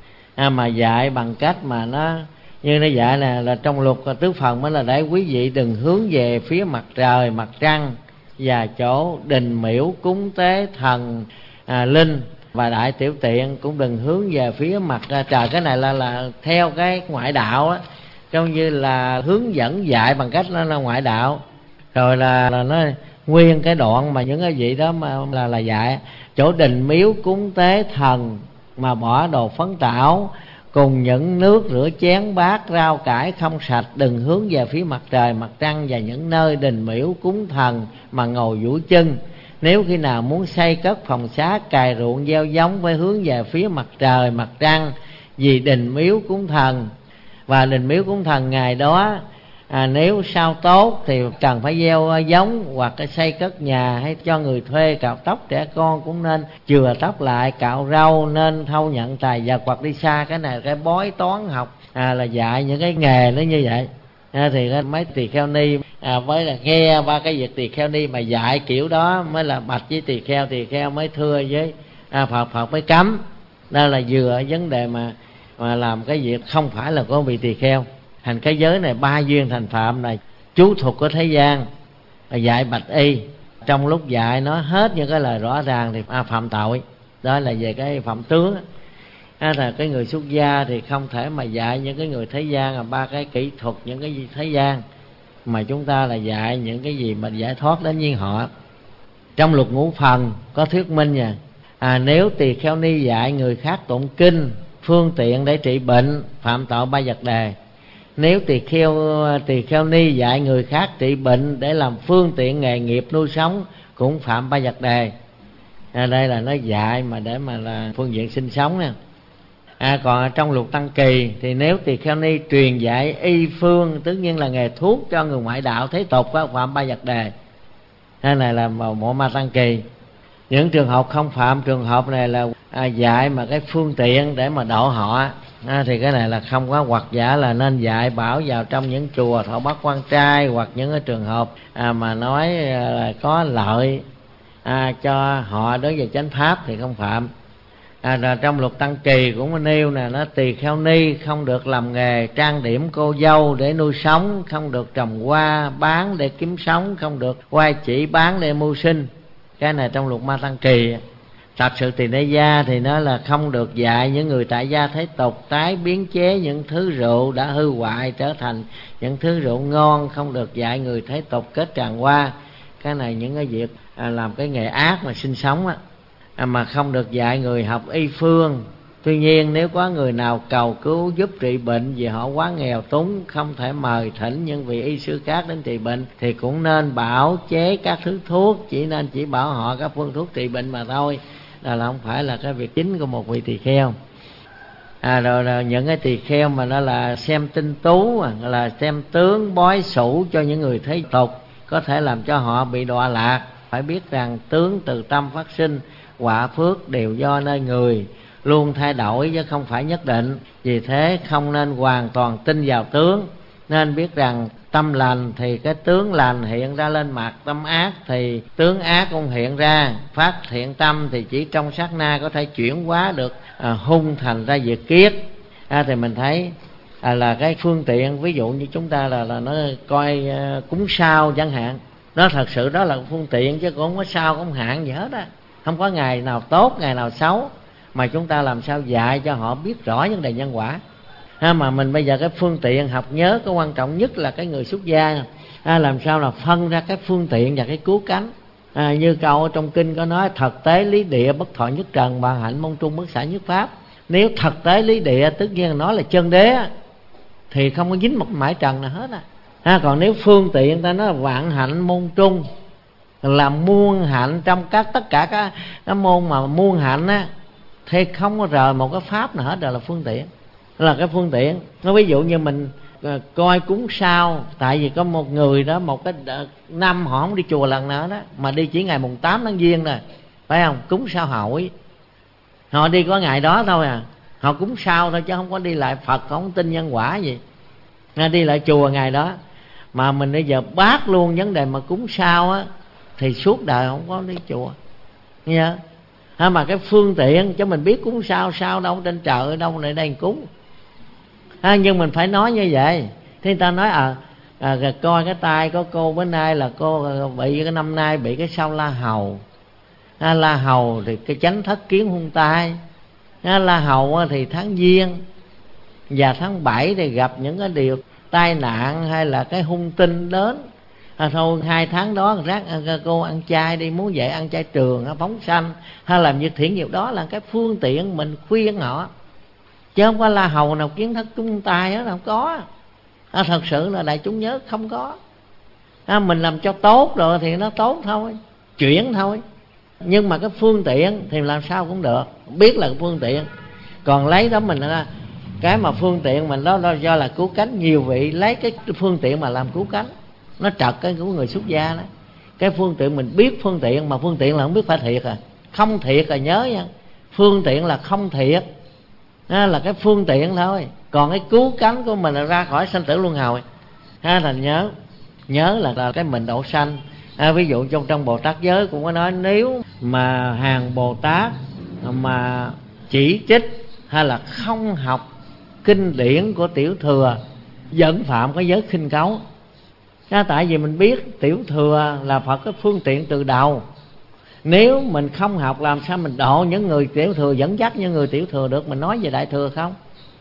à, mà dạy bằng cách mà nó như nó dạy là, là trong luật tứ phần mới là để quý vị đừng hướng về phía mặt trời, mặt trăng và chỗ đình miễu cúng tế thần à, linh và đại tiểu tiện, cũng đừng hướng về phía mặt trời. Cái này là là theo cái ngoại đạo á, trong như là hướng dẫn dạy bằng cách nó là ngoại đạo. Rồi là, là nó nguyên cái đoạn mà những cái vị đó mà là là dạy chỗ đình miếu cúng tế thần mà bỏ đồ phấn tảo cùng những nước rửa chén bát rau cải không sạch, đừng hướng về phía mặt trời, mặt trăng và những nơi đình miễu cúng thần mà ngồi duỗi chân. Nếu khi nào muốn xây cất phòng xá, cày ruộng, gieo giống phải hướng về phía mặt trời, mặt trăng, vì đình miếu cúng thần. Và đình miếu cúng thần ngày đó à, nếu sao tốt thì cần phải gieo giống hoặc cái xây cất nhà, hay cho người thuê cạo tóc, trẻ con cũng nên chừa tóc lại, cạo râu, nên thâu nhận tài vật hoặc đi xa. Cái này cái bói toán học à, là dạy những cái nghề nó như vậy. À, thì mấy tỳ kheo ni à, với là nghe ba cái việc tỳ kheo ni mà dạy kiểu đó mới là bạch với tỳ kheo, tỳ kheo mới thưa với à, Phật, Phật mới cấm. Đó là vừa vấn đề mà mà làm cái việc không phải là có vị tỳ kheo. Thành cái giới này ba duyên thành phạm này chú thuật của thế gian dạy Bạch Y, trong lúc dạy nó hết những cái lời rõ ràng thì à, phạm tội. Đó là về cái phạm tướng. À, là cái người xuất gia thì không thể mà dạy những cái người thế gian là ba cái kỹ thuật những cái gì thế gian, mà chúng ta là dạy những cái gì mà giải thoát đến với họ. Trong luật ngũ phần có thuyết minh nha, à, nếu tỳ kheo ni dạy người khác tụng kinh phương tiện để trị bệnh, phạm tội ba vật đề. Nếu tỳ kheo tỳ kheo ni dạy người khác trị bệnh để làm phương tiện nghề nghiệp nuôi sống cũng phạm ba vật đề. À, đây là nó dạy mà để mà là phương diện sinh sống nè. À, còn trong luật Tăng Kỳ thì nếu tỳ kheo ni truyền dạy y phương, tất nhiên là nghề thuốc cho người ngoại đạo thế tục có phạm ba vật đề. Cái này là bộ ma Tăng Kỳ. Những trường hợp không phạm trường hợp này là à, dạy mà cái phương tiện để mà độ họ, à, thì cái này là không có, hoặc giả là nên dạy bảo vào trong những chùa thọ bắt quan trai, hoặc những cái trường hợp à, mà nói là có lợi à, cho họ đối với chánh pháp thì không phạm. À, rồi trong luật Tăng Kỳ cũng có nêu nè, nó tỳ kheo ni không được làm nghề trang điểm cô dâu để nuôi sống, không được trồng hoa bán để kiếm sống, không được quay chỉ bán để mưu sinh. Cái này trong luật Ma Tăng Kỳ. Tập sự tỳ đế gia thì nó là không được dạy những người tại gia thế tục tái biến chế những thứ rượu đã hư hoại trở thành những thứ rượu ngon, không được dạy người thế tục kết tràng hoa. Cái này những cái việc à, làm cái nghề ác mà sinh sống á, à, mà không được dạy người học y phương. Tuy nhiên nếu có người nào cầu cứu giúp trị bệnh vì họ quá nghèo túng, không thể mời thỉnh những vị y sư khác đến trị bệnh, thì cũng nên bảo chế các thứ thuốc, chỉ nên chỉ bảo họ các phương thuốc trị bệnh mà thôi. Đó là không phải là cái việc chính của một vị tỳ kheo. À, rồi, rồi những cái tỳ kheo mà nó là xem tinh tú, là xem tướng bói sủ cho những người thế tục, có thể làm cho họ bị đọa lạc. Phải biết rằng tướng từ tâm phát sinh, quả phước đều do nơi người, luôn thay đổi chứ không phải nhất định. Vì thế không nên hoàn toàn tin vào tướng, nên biết rằng tâm lành thì cái tướng lành hiện ra lên mặt, tâm ác thì tướng ác cũng hiện ra. Phát thiện tâm thì chỉ trong sát na có thể chuyển hóa được à, hung thành ra diệt kiết. À, thì mình thấy à, là cái phương tiện, ví dụ như chúng ta là là nó coi à, cúng sao chẳng hạn, nó thật sự đó là phương tiện chứ cũng không có sao không hạn gì hết á. Không có ngày nào tốt ngày nào xấu, mà chúng ta làm sao dạy cho họ biết rõ vấn đề nhân quả. À, mà mình bây giờ cái phương tiện học nhớ cái quan trọng nhất là cái người xuất gia, à, làm sao là phân ra cái phương tiện và cái cứu cánh. À, như câu ở trong kinh có nói thật tế lý địa bất thọ nhất trần, bà hạnh môn trung bất xả nhất pháp. Nếu thật tế lý địa tất nhiên nó là chân đế thì không có dính một mãi trần nào hết. À, à còn nếu phương tiện ta nói là vạn hạnh môn trung, là muôn hạnh trong các tất cả các, các môn mà muôn hạnh á, thì không có rời một cái pháp nào hết, đều là phương tiện. Là cái phương tiện. Nó ví dụ như mình coi cúng sao, tại vì có một người đó một cái năm họ không đi chùa lần nào đó, mà đi chỉ ngày mùng tám tháng giêng rồi, phải không? Cúng sao hội, họ đi có ngày đó thôi à, họ cúng sao thôi chứ không có đi lại Phật, không tin nhân quả gì, đi lại chùa ngày đó. Mà mình bây giờ bác luôn vấn đề mà cúng sao á, thì suốt đời không có đi chùa nha. À, mà cái phương tiện cho mình biết cúng sao, sao đâu trên trời đâu lại đây cúng. À, nhưng mình phải nói như vậy. Thế người ta nói à, à coi cái tay có cô bữa nay là cô bị cái năm nay bị cái sao la hầu. À, la hầu thì cái chánh thất kiến hung tai. À, la hầu thì tháng giêng và tháng bảy thì gặp những cái điều tai nạn hay là cái hung tinh đến. À, thôi hai tháng đó rác cô ăn chay đi, muốn dạy ăn chay trường, phóng sanh hay làm việc thiện nghiệp, đó là cái phương tiện mình khuyên họ, chứ không có la hầu nào kiến thức chúng tay đó, không có. À, thật sự là đại chúng nhớ không có. À, mình làm cho tốt rồi thì nó tốt thôi, chuyển thôi. Nhưng mà cái phương tiện thì làm sao cũng được, biết là cái phương tiện. Còn lấy đó mình là cái mà phương tiện mình đó, đó do là cứu cánh. Nhiều vị lấy cái phương tiện mà làm cứu cánh, nó trật cái của người xuất gia đó. Cái phương tiện mình biết phương tiện, mà phương tiện là không biết phải thiệt à. Không thiệt là nhớ nha, phương tiện là không thiệt, đó là cái phương tiện thôi. Còn cái cứu cánh của mình là ra khỏi sanh tử luân hồi. Ha, thành nhớ nhớ là, là cái mình độ sanh. À, ví dụ trong trong Bồ Tát giới cũng có nói, nếu mà hàng Bồ Tát mà chỉ trích hay là không học kinh điển của Tiểu Thừa vẫn phạm cái giới khinh cấu. À, tại vì mình biết Tiểu Thừa là Phật cái phương tiện từ đầu. Nếu mình không học làm sao mình độ những người Tiểu Thừa, dẫn dắt những người Tiểu Thừa được. Mình nói về Đại Thừa không?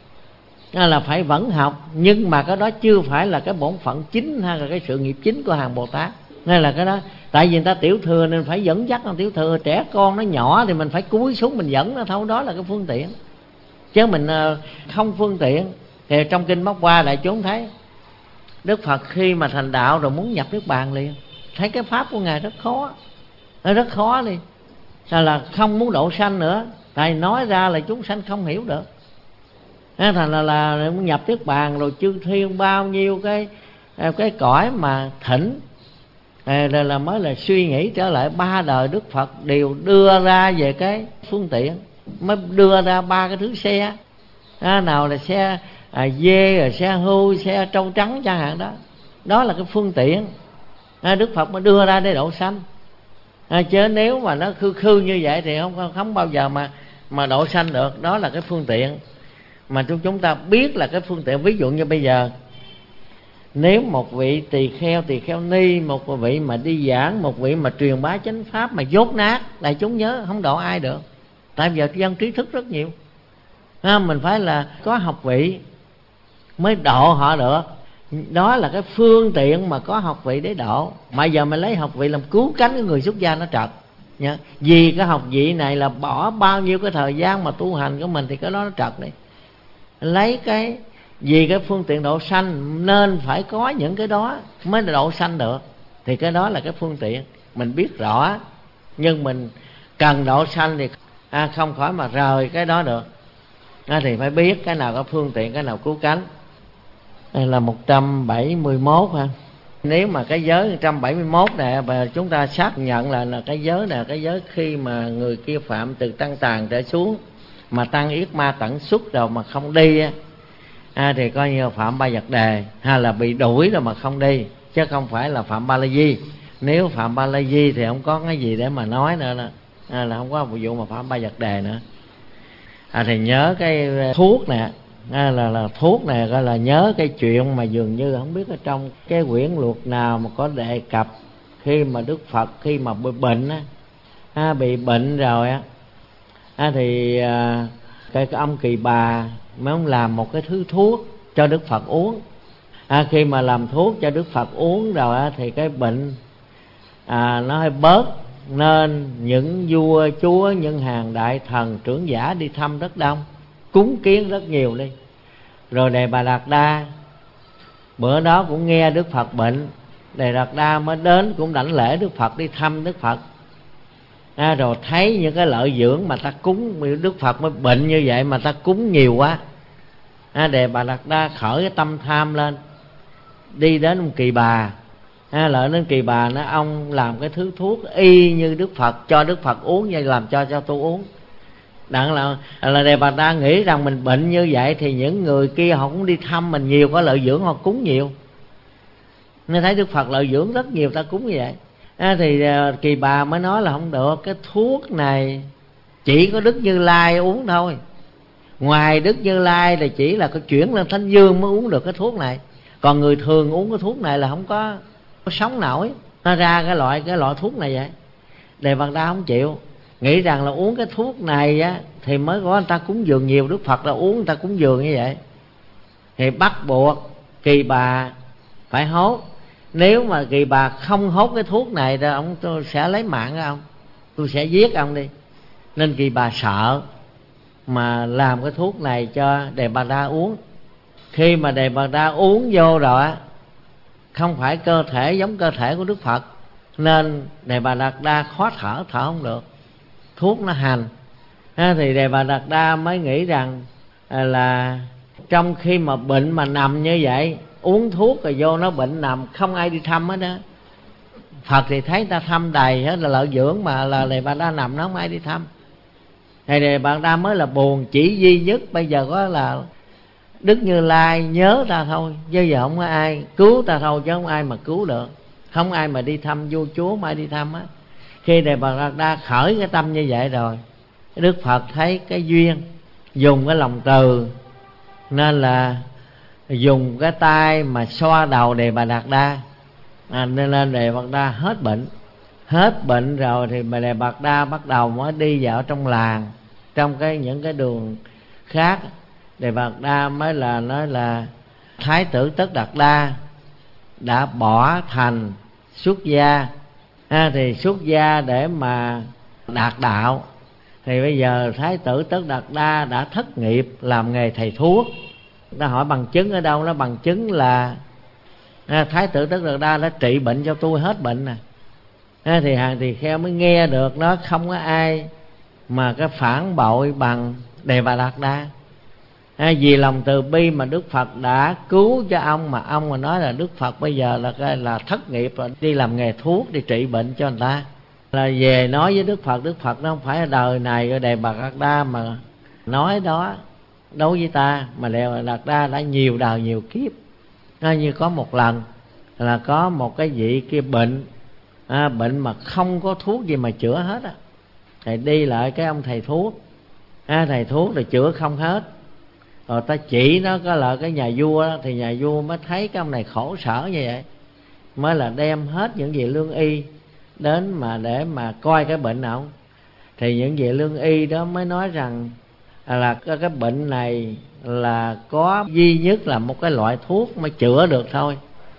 À, là phải vẫn học, nhưng mà cái đó chưa phải là cái bổn phận chính hay là cái sự nghiệp chính của hàng Bồ Tát. Nên là cái đó, tại vì người ta Tiểu Thừa nên phải dẫn dắt. Tiểu Thừa trẻ con nó nhỏ thì mình phải cúi xuống mình dẫn nó thôi, đó là cái phương tiện. Chứ mình không phương tiện Thì trong kinh Bát Qua đại chúng thấy Đức Phật khi mà thành đạo rồi muốn nhập Niết Bàn liền, thấy cái pháp của Ngài rất khó, nó rất khó đi. Sao là không muốn độ sanh nữa, tại nói ra là chúng sanh không hiểu được. Thành là, là, là muốn nhập Niết Bàn rồi chư thiên bao nhiêu cái cái cõi mà thỉnh, rồi là mới là suy nghĩ trở lại ba đời Đức Phật đều đưa ra về cái phương tiện, mới đưa ra ba cái thứ xe. À, nào là xe à, dê, rồi xe hưu, xe trâu trắng chẳng hạn đó. Đó là cái phương tiện à, Đức Phật mới đưa ra để độ sanh. À, chứ nếu mà nó khư khư như vậy thì không không bao giờ mà mà độ sanh được. Đó là cái phương tiện mà chúng chúng ta biết là cái phương tiện. Ví dụ như bây giờ nếu một vị tỳ kheo, tỳ kheo ni, một vị mà đi giảng, một vị mà truyền bá chánh pháp mà dốt nát, đại chúng nhớ không độ ai được. Tại giờ dân trí thức rất nhiều à, mình phải là có học vị mới độ họ được. Đó là cái phương tiện mà có học vị để độ. Mà giờ mình lấy học vị làm cứu cánh cái người xuất gia nó trật nhá. Vì cái học vị này là bỏ bao nhiêu cái thời gian mà tu hành của mình thì cái đó nó trật đi. Lấy cái vì cái phương tiện độ sanh nên phải có những cái đó mới độ sanh được. Thì cái đó là cái phương tiện mình biết rõ, nhưng mình cần độ sanh thì à, không khỏi mà rời cái đó được à, thì phải biết cái nào có phương tiện, cái nào cứu cánh. Đây là một trăm bảy mươi mốt ha. Nếu mà cái giới một trăm bảy mươi mốt này và chúng ta xác nhận là, là cái giới này, cái giới khi mà người kia phạm từ tăng tàn trở xuống mà tăng yết ma tận xuất rồi mà không đi á à, thì coi như phạm ba vật đề, hay là bị đuổi rồi mà không đi, chứ không phải là phạm ba la di. Nếu phạm ba la di thì không có cái gì để mà nói nữa nè à, là không có vụ mà phạm ba vật đề nữa à, thì nhớ cái thuốc nè à, là là thuốc này gọi là nhớ cái chuyện mà dường như không biết ở trong cái quyển luật nào mà có đề cập khi mà Đức Phật khi mà bị bệnh á à, bị bệnh rồi á à, thì à, cái, cái ông Kỳ Bà mới ông làm một cái thứ thuốc cho Đức Phật uống à, khi mà làm thuốc cho Đức Phật uống rồi á, thì cái bệnh à, nó hơi bớt, nên những vua chúa, những hàng đại thần trưởng giả đi thăm rất đông, cúng kiến rất nhiều đi. Rồi Đề Bà Đạt Đa bữa đó cũng nghe Đức Phật bệnh, Đề Đạt Đa mới đến cũng đảnh lễ Đức Phật, đi thăm Đức Phật à, rồi thấy những cái lợi dưỡng mà ta cúng, Đức Phật mới bệnh như vậy mà ta cúng nhiều quá à, Đề Bà Đạt Đa khởi cái tâm tham lên, đi đến ông Kỳ Bà à, lợi đến Kỳ Bà nói ông làm cái thứ thuốc y như Đức Phật, cho Đức Phật uống vậy, làm cho cho tôi uống. Đặng là, là Đề Bà ta nghĩ rằng mình bệnh như vậy thì những người kia họ cũng đi thăm mình nhiều, có lợi dưỡng họ cúng nhiều, nên thấy Đức Phật lợi dưỡng rất nhiều, ta cúng như vậy à, thì uh, Kỳ Bà mới nói là không được, cái thuốc này chỉ có Đức Như Lai uống thôi. Ngoài Đức Như Lai thì chỉ là có chuyển lên Thánh Dương mới uống được cái thuốc này, còn người thường uống cái thuốc này là không có, có sống nổi. Nó ra cái loại cái loại thuốc này vậy. Đề Bà Đa không chịu, nghĩ rằng là uống cái thuốc này á thì mới có người ta cúng dường nhiều, Đức Phật là uống người ta cúng dường như vậy, thì bắt buộc Kỳ Bà phải hốt. Nếu mà Kỳ Bà không hốt cái thuốc này thì ông tôi sẽ lấy mạng của ông, tôi sẽ giết ông đi. Nên Kỳ Bà sợ mà làm cái thuốc này cho Đề Bà Đa uống. Khi mà Đề Bà Đa uống vô rồi á, không phải cơ thể giống cơ thể của Đức Phật, nên Đề Bà Đạt Đa khó thở, thở không được, thuốc nó hành à, thì Đề Bà Đạt Đa mới nghĩ rằng à, là trong khi mà bệnh mà nằm như vậy, uống thuốc rồi vô nó bệnh nằm, không ai đi thăm hết đó. Phật thì thấy ta thăm đầy hết là lợi dưỡng, mà là Đề Bà Đa nằm nó không ai đi thăm. Thì Đề Bà Đa mới là buồn, chỉ duy nhất bây giờ có là Đức Như Lai nhớ ta thôi, chứ giờ không có ai cứu ta thôi, chứ không ai mà cứu được, không ai mà đi thăm vua chúa, mà ai đi thăm á. Khi Đề Bà Đạt Đa khởi cái tâm như vậy rồi, Đức Phật thấy cái duyên, dùng cái lòng từ, nên là dùng cái tay mà xoa đầu Đề Bà Đạt Đa à, nên là Đề Bà Đạt Đa hết bệnh. Hết bệnh rồi thì bà Đề Bà Đạt Đa bắt đầu mới đi vào trong làng, trong cái những cái đường khác. Đề Bà Đạt Đa mới là nói là Thái tử Tất Đạt Đa đã bỏ thành xuất gia à, thì xuất gia để mà đạt đạo. Thì bây giờ Thái tử Tất Đạt Đa đã thất nghiệp làm nghề thầy thuốc Ta hỏi bằng chứng ở đâu? Nó bằng chứng là à, Thái tử Tất Đạt Đa đã trị bệnh cho tôi hết bệnh nè. À, thì hàng tỳ kheo mới nghe được nó, không có ai mà cái phản bội bằng Đề Bà Đạt Đa. À, vì lòng từ bi mà Đức Phật đã cứu cho ông, mà ông mà nói là Đức Phật bây giờ là cái là thất nghiệp rồi, đi làm nghề thuốc, đi trị bệnh cho người ta, là về nói với Đức Phật. Đức Phật nó không phải là đời này ở Đề Bà Đạt Đa mà nói đó đối với ta, mà Đề Bà Đạt Đa đã nhiều đời nhiều kiếp. Nó như có một lần là có một cái vị kia bệnh, à, bệnh mà không có thuốc gì mà chữa hết á. Thầy đi lại cái ông thầy thuốc, à, thầy thuốc rồi chữa không hết. Rồi ta chỉ nó có là cái nhà vua đó, thì nhà vua mới thấy cái ông này khổ sở như vậy, mới là đem hết những vị lương y đến mà để mà coi cái bệnh nào. Thì những vị lương y đó mới nói rằng là cái, cái bệnh này là có duy nhất là một cái loại thuốc mới chữa được thôi.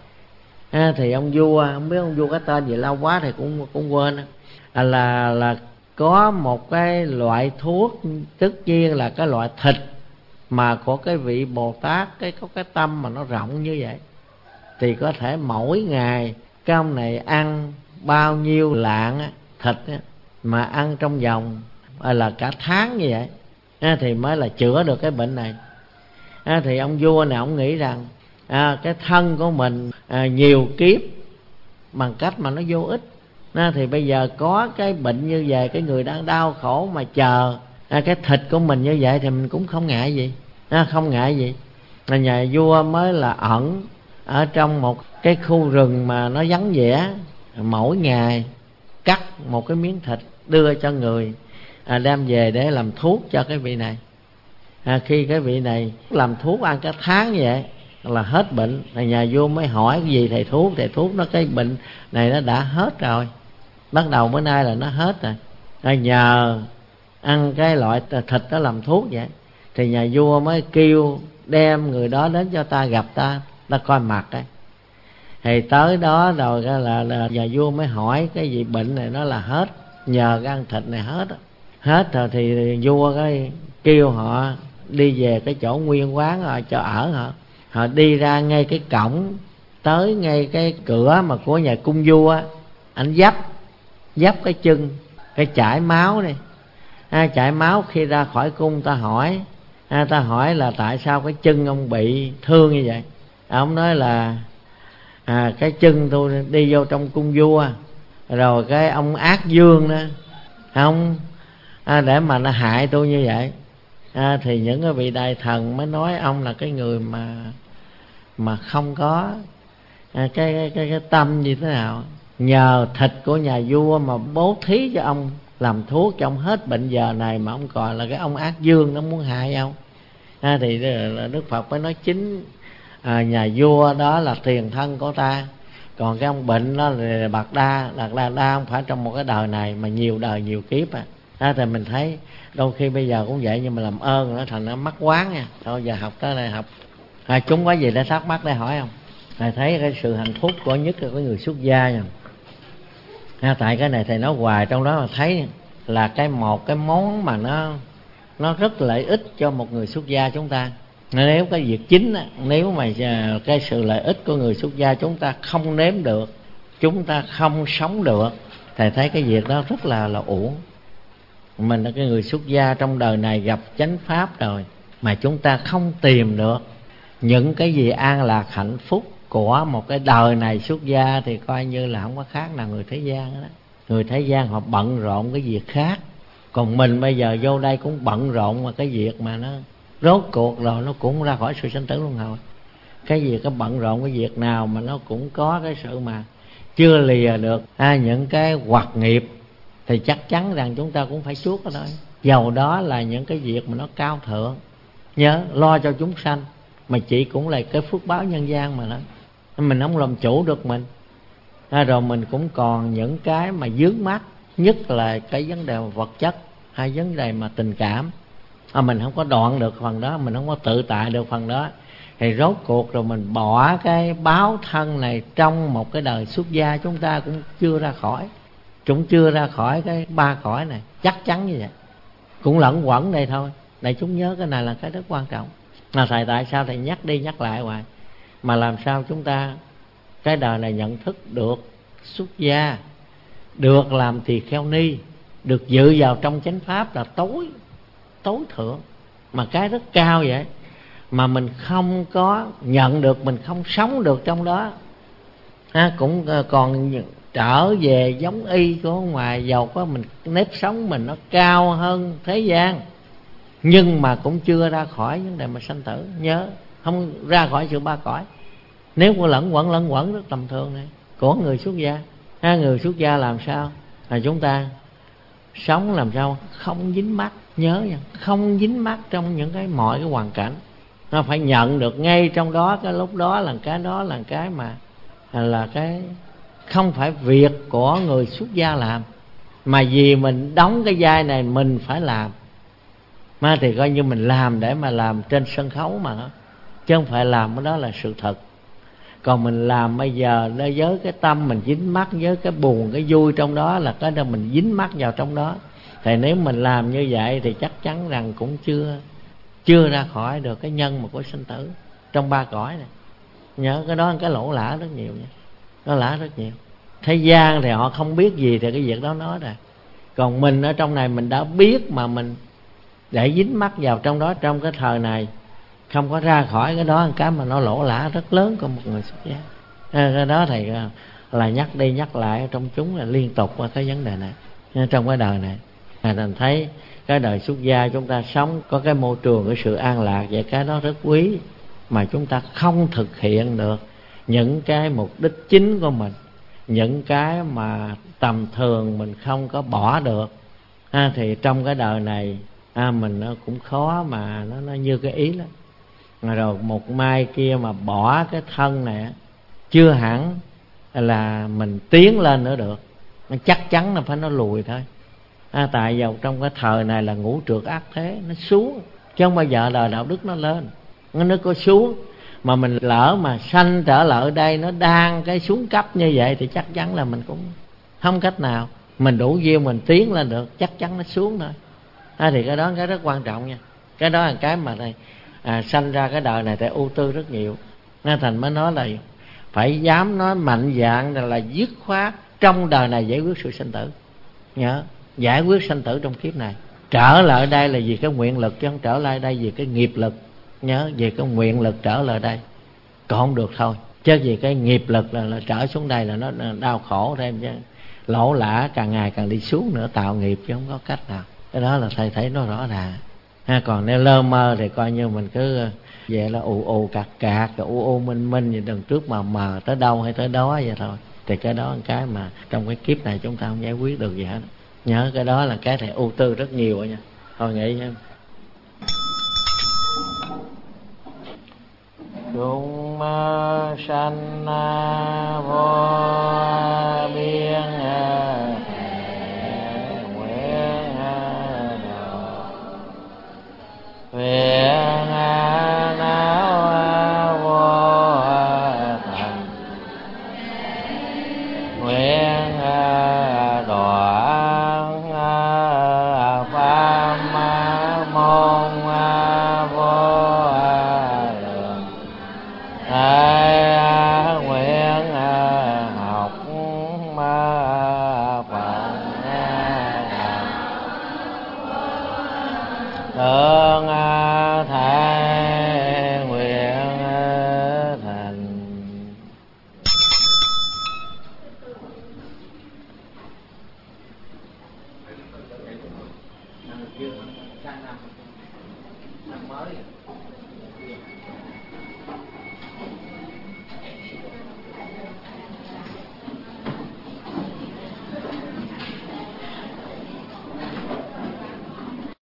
À, thì ông vua, không biết ông vua cái tên gì lâu quá thì cũng cũng quên. À, là là có một cái loại thuốc, tất nhiên là cái loại thịt mà của cái vị Bồ Tát, cái có cái tâm mà nó rộng như vậy, thì có thể mỗi ngày cái ông này ăn bao nhiêu lạng á, thịt á, mà ăn trong vòng à, là cả tháng như vậy, à, thì mới là chữa được cái bệnh này. À, thì ông vua này ông nghĩ rằng à, cái thân của mình à, nhiều kiếp bằng cách mà nó vô ích. À, thì bây giờ có cái bệnh như vậy, cái người đang đau khổ mà chờ à, cái thịt của mình như vậy thì mình cũng không ngại gì, à, không ngại gì. Là nhà vua mới là ẩn ở trong một cái khu rừng mà nó vắng vẻ, mỗi ngày cắt một cái miếng thịt đưa cho người à, đem về để làm thuốc cho cái vị này. À, khi cái vị này làm thuốc ăn cả tháng như vậy là hết bệnh. Là nhà vua mới hỏi cái gì thầy thuốc, thầy thuốc nó cái bệnh này nó đã hết rồi, bắt đầu bữa nay là nó hết rồi. À, nhờ ăn cái loại thịt đó làm thuốc vậy, thì nhà vua mới kêu đem người đó đến cho ta gặp ta, ta coi mặt ấy. Thì tới đó rồi là, là, là nhà vua mới hỏi cái gì bệnh này nó là hết, nhờ cái ăn thịt này hết. Hết rồi thì vua cái kêu họ đi về cái chỗ nguyên quán rồi cho ở. Họ họ đi ra ngay cái cổng, tới ngay cái cửa mà của nhà cung vua, anh dấp dấp cái chân, cái chảy máu này, à, chảy máu. Khi ra khỏi cung ta hỏi, à, ta hỏi là tại sao cái chân ông bị thương như vậy. À, ông nói là à, cái chân tôi đi vô trong cung vua, rồi cái ông ác dương đó ông à, để mà nó hại tôi như vậy. À, thì những cái vị đại thần mới nói ông là cái người mà mà không có à, cái, cái cái cái tâm như thế nào, nhờ thịt của nhà vua mà bố thí cho ông làm thuốc cho ông hết bệnh giờ này, mà ông còn là cái ông ác dương nó muốn hại ông. À, thì Đức Phật mới nói chính à, nhà vua đó là tiền thân của ta, còn cái ông bệnh đó là Bạc Đa, Đạt Đa Đa không phải trong một cái đời này mà nhiều đời nhiều kiếp. À, à thì mình thấy đôi khi bây giờ cũng vậy, nhưng mà làm ơn nó thành nó mắc quán nha. Thôi giờ học tới đây học à, chúng có gì để thắc mắc để hỏi không? Thầy thấy cái sự hạnh phúc của nhất là cái người xuất gia nha. À, tại cái này thầy nói hoài, trong đó mà thấy là cái một cái món mà nó nó rất lợi ích cho một người xuất gia chúng ta. Nếu cái việc chính á, nếu mà cái sự lợi ích của người xuất gia chúng ta không nếm được, chúng ta không sống được, thầy thấy cái việc đó rất là là uổng. Mình là cái người xuất gia trong đời này gặp chánh pháp rồi mà chúng ta không tìm được những cái gì an lạc hạnh phúc của một cái đời này xuất gia, thì coi như là không có khác nào người thế gian đó. Người thế gian họ bận rộn cái việc khác, còn mình bây giờ vô đây cũng bận rộn mà cái việc mà nó rốt cuộc rồi nó cũng ra khỏi sự sanh tử luân hồi. Cái gì có bận rộn cái việc nào mà nó cũng có cái sự mà chưa lìa được à, những cái hoạt nghiệp, thì chắc chắn rằng chúng ta cũng phải chuốc ở đó. Dầu đó là những cái việc mà nó cao thượng, nhớ lo cho chúng sanh, mà chỉ cũng là cái phước báo nhân gian mà đó. Mình không làm chủ được mình à, rồi mình cũng còn những cái mà vướng mắc, nhất là cái vấn đề vật chất hay vấn đề mà tình cảm à, mình không có đoạn được phần đó, mình không có tự tại được phần đó, thì rốt cuộc rồi mình bỏ cái báo thân này trong một cái đời xuất gia, chúng ta cũng chưa ra khỏi, cũng chưa ra khỏi cái ba cõi này, chắc chắn như vậy, cũng lẫn quẩn đây thôi. Để chúng nhớ cái này là cái rất quan trọng. Mà thầy tại sao thầy nhắc đi nhắc lại hoài? Mà làm sao chúng ta cái đời này nhận thức được xuất gia, được làm tỳ kheo ni, được dự vào trong chánh pháp là tối tối thượng, mà cái rất cao vậy, mà mình không có nhận được, mình không sống được trong đó, à, cũng còn trở về giống y của ngoài. Giàu có mình nếp sống mình nó cao hơn thế gian, nhưng mà cũng chưa ra khỏi vấn đề mà sanh tử. Nhớ, không ra khỏi sự ba cõi. Nếu có lẫn quẩn lẫn quẩn rất tầm thường này của người xuất gia. À, người xuất gia làm sao là chúng ta sống làm sao không dính mắc. Nhớ nha, không dính mắc trong những cái mọi cái hoàn cảnh. Nó phải nhận được ngay trong đó, cái lúc đó là cái đó là cái mà là cái không phải việc của người xuất gia làm, mà vì mình đóng cái vai này mình phải làm. Mà thì coi như mình làm để mà làm trên sân khấu mà, chứ không phải làm cái đó là sự thật. Còn mình làm bây giờ nó với cái tâm mình dính mắc, với cái buồn cái vui trong đó, là cái đó mình dính mắc vào trong đó. Thì nếu mình làm như vậy thì chắc chắn rằng cũng chưa chưa ra khỏi được cái nhân mà của sinh tử trong ba cõi này. Nhớ cái đó, cái lỗ lã rất nhiều nha, nó lã rất nhiều. Thế gian thì họ không biết gì thì cái việc đó nói rồi. Còn mình ở trong này mình đã biết, mà mình để dính mắc vào trong đó trong cái thời này, không có ra khỏi cái đó, cái mà nó lỗ lã rất lớn của một người xuất gia. Cái đó thầy là nhắc đi nhắc lại trong chúng là liên tục qua cái vấn đề này. Trong cái đời này thầy thấy cái đời xuất gia chúng ta sống có cái môi trường, cái sự an lạc, vậy cái đó rất quý. Mà chúng ta không thực hiện được những cái mục đích chính của mình, những cái mà tầm thường mình không có bỏ được, à, thì trong cái đời này à, mình nó cũng khó mà nó, nó như cái ý lắm. Rồi một mai kia mà bỏ cái thân này, chưa hẳn là mình tiến lên nữa được, nó chắc chắn là phải nó lùi thôi. À, tại vào trong cái thời này là ngũ trược ác thế, nó xuống, chứ không bao giờ đời đạo đức nó lên, nó có xuống. Mà mình lỡ mà sanh trở lại ở đây, nó đang cái xuống cấp như vậy, thì chắc chắn là mình cũng không cách nào mình đủ duyên mình tiến lên được, chắc chắn nó xuống thôi. À, thì cái đó cái rất quan trọng nha. Cái đó là cái mà này à, sanh ra cái đời này tại ưu tư rất nhiều. Nên thành mới nói là phải dám nói mạnh dạn là, là dứt khoát trong đời này giải quyết sự sinh tử. Nhớ, giải quyết sinh tử trong kiếp này. Trở lại đây là vì cái nguyện lực, chứ không trở lại đây vì cái nghiệp lực. Nhớ, về cái nguyện lực trở lại đây còn không được thôi, chứ vì cái nghiệp lực là, là trở xuống đây là nó đau khổ thêm, chứ lỗ lã càng ngày càng đi xuống nữa, tạo nghiệp chứ không có cách nào. Cái đó là thầy thấy nó rõ ràng. Ha, còn nếu lơ mơ thì coi như mình cứ vậy là ù ù cạc cạc, u u minh minh gì đằng trước mà mờ tới đâu hay tới đó vậy thôi. Thì cái đó là cái mà trong cái kiếp này chúng ta không giải quyết được gì hết. Nhớ cái đó là cái thầy ưu tư rất nhiều rồi nha. Thôi nghĩ nha. Chúng sanh vô biên nguyện đầu nguyện não vô thành nguyện đoạn pháp môn vô lượng ai nguyện học Phật tương thái nguyện thành. Sang năm năm mới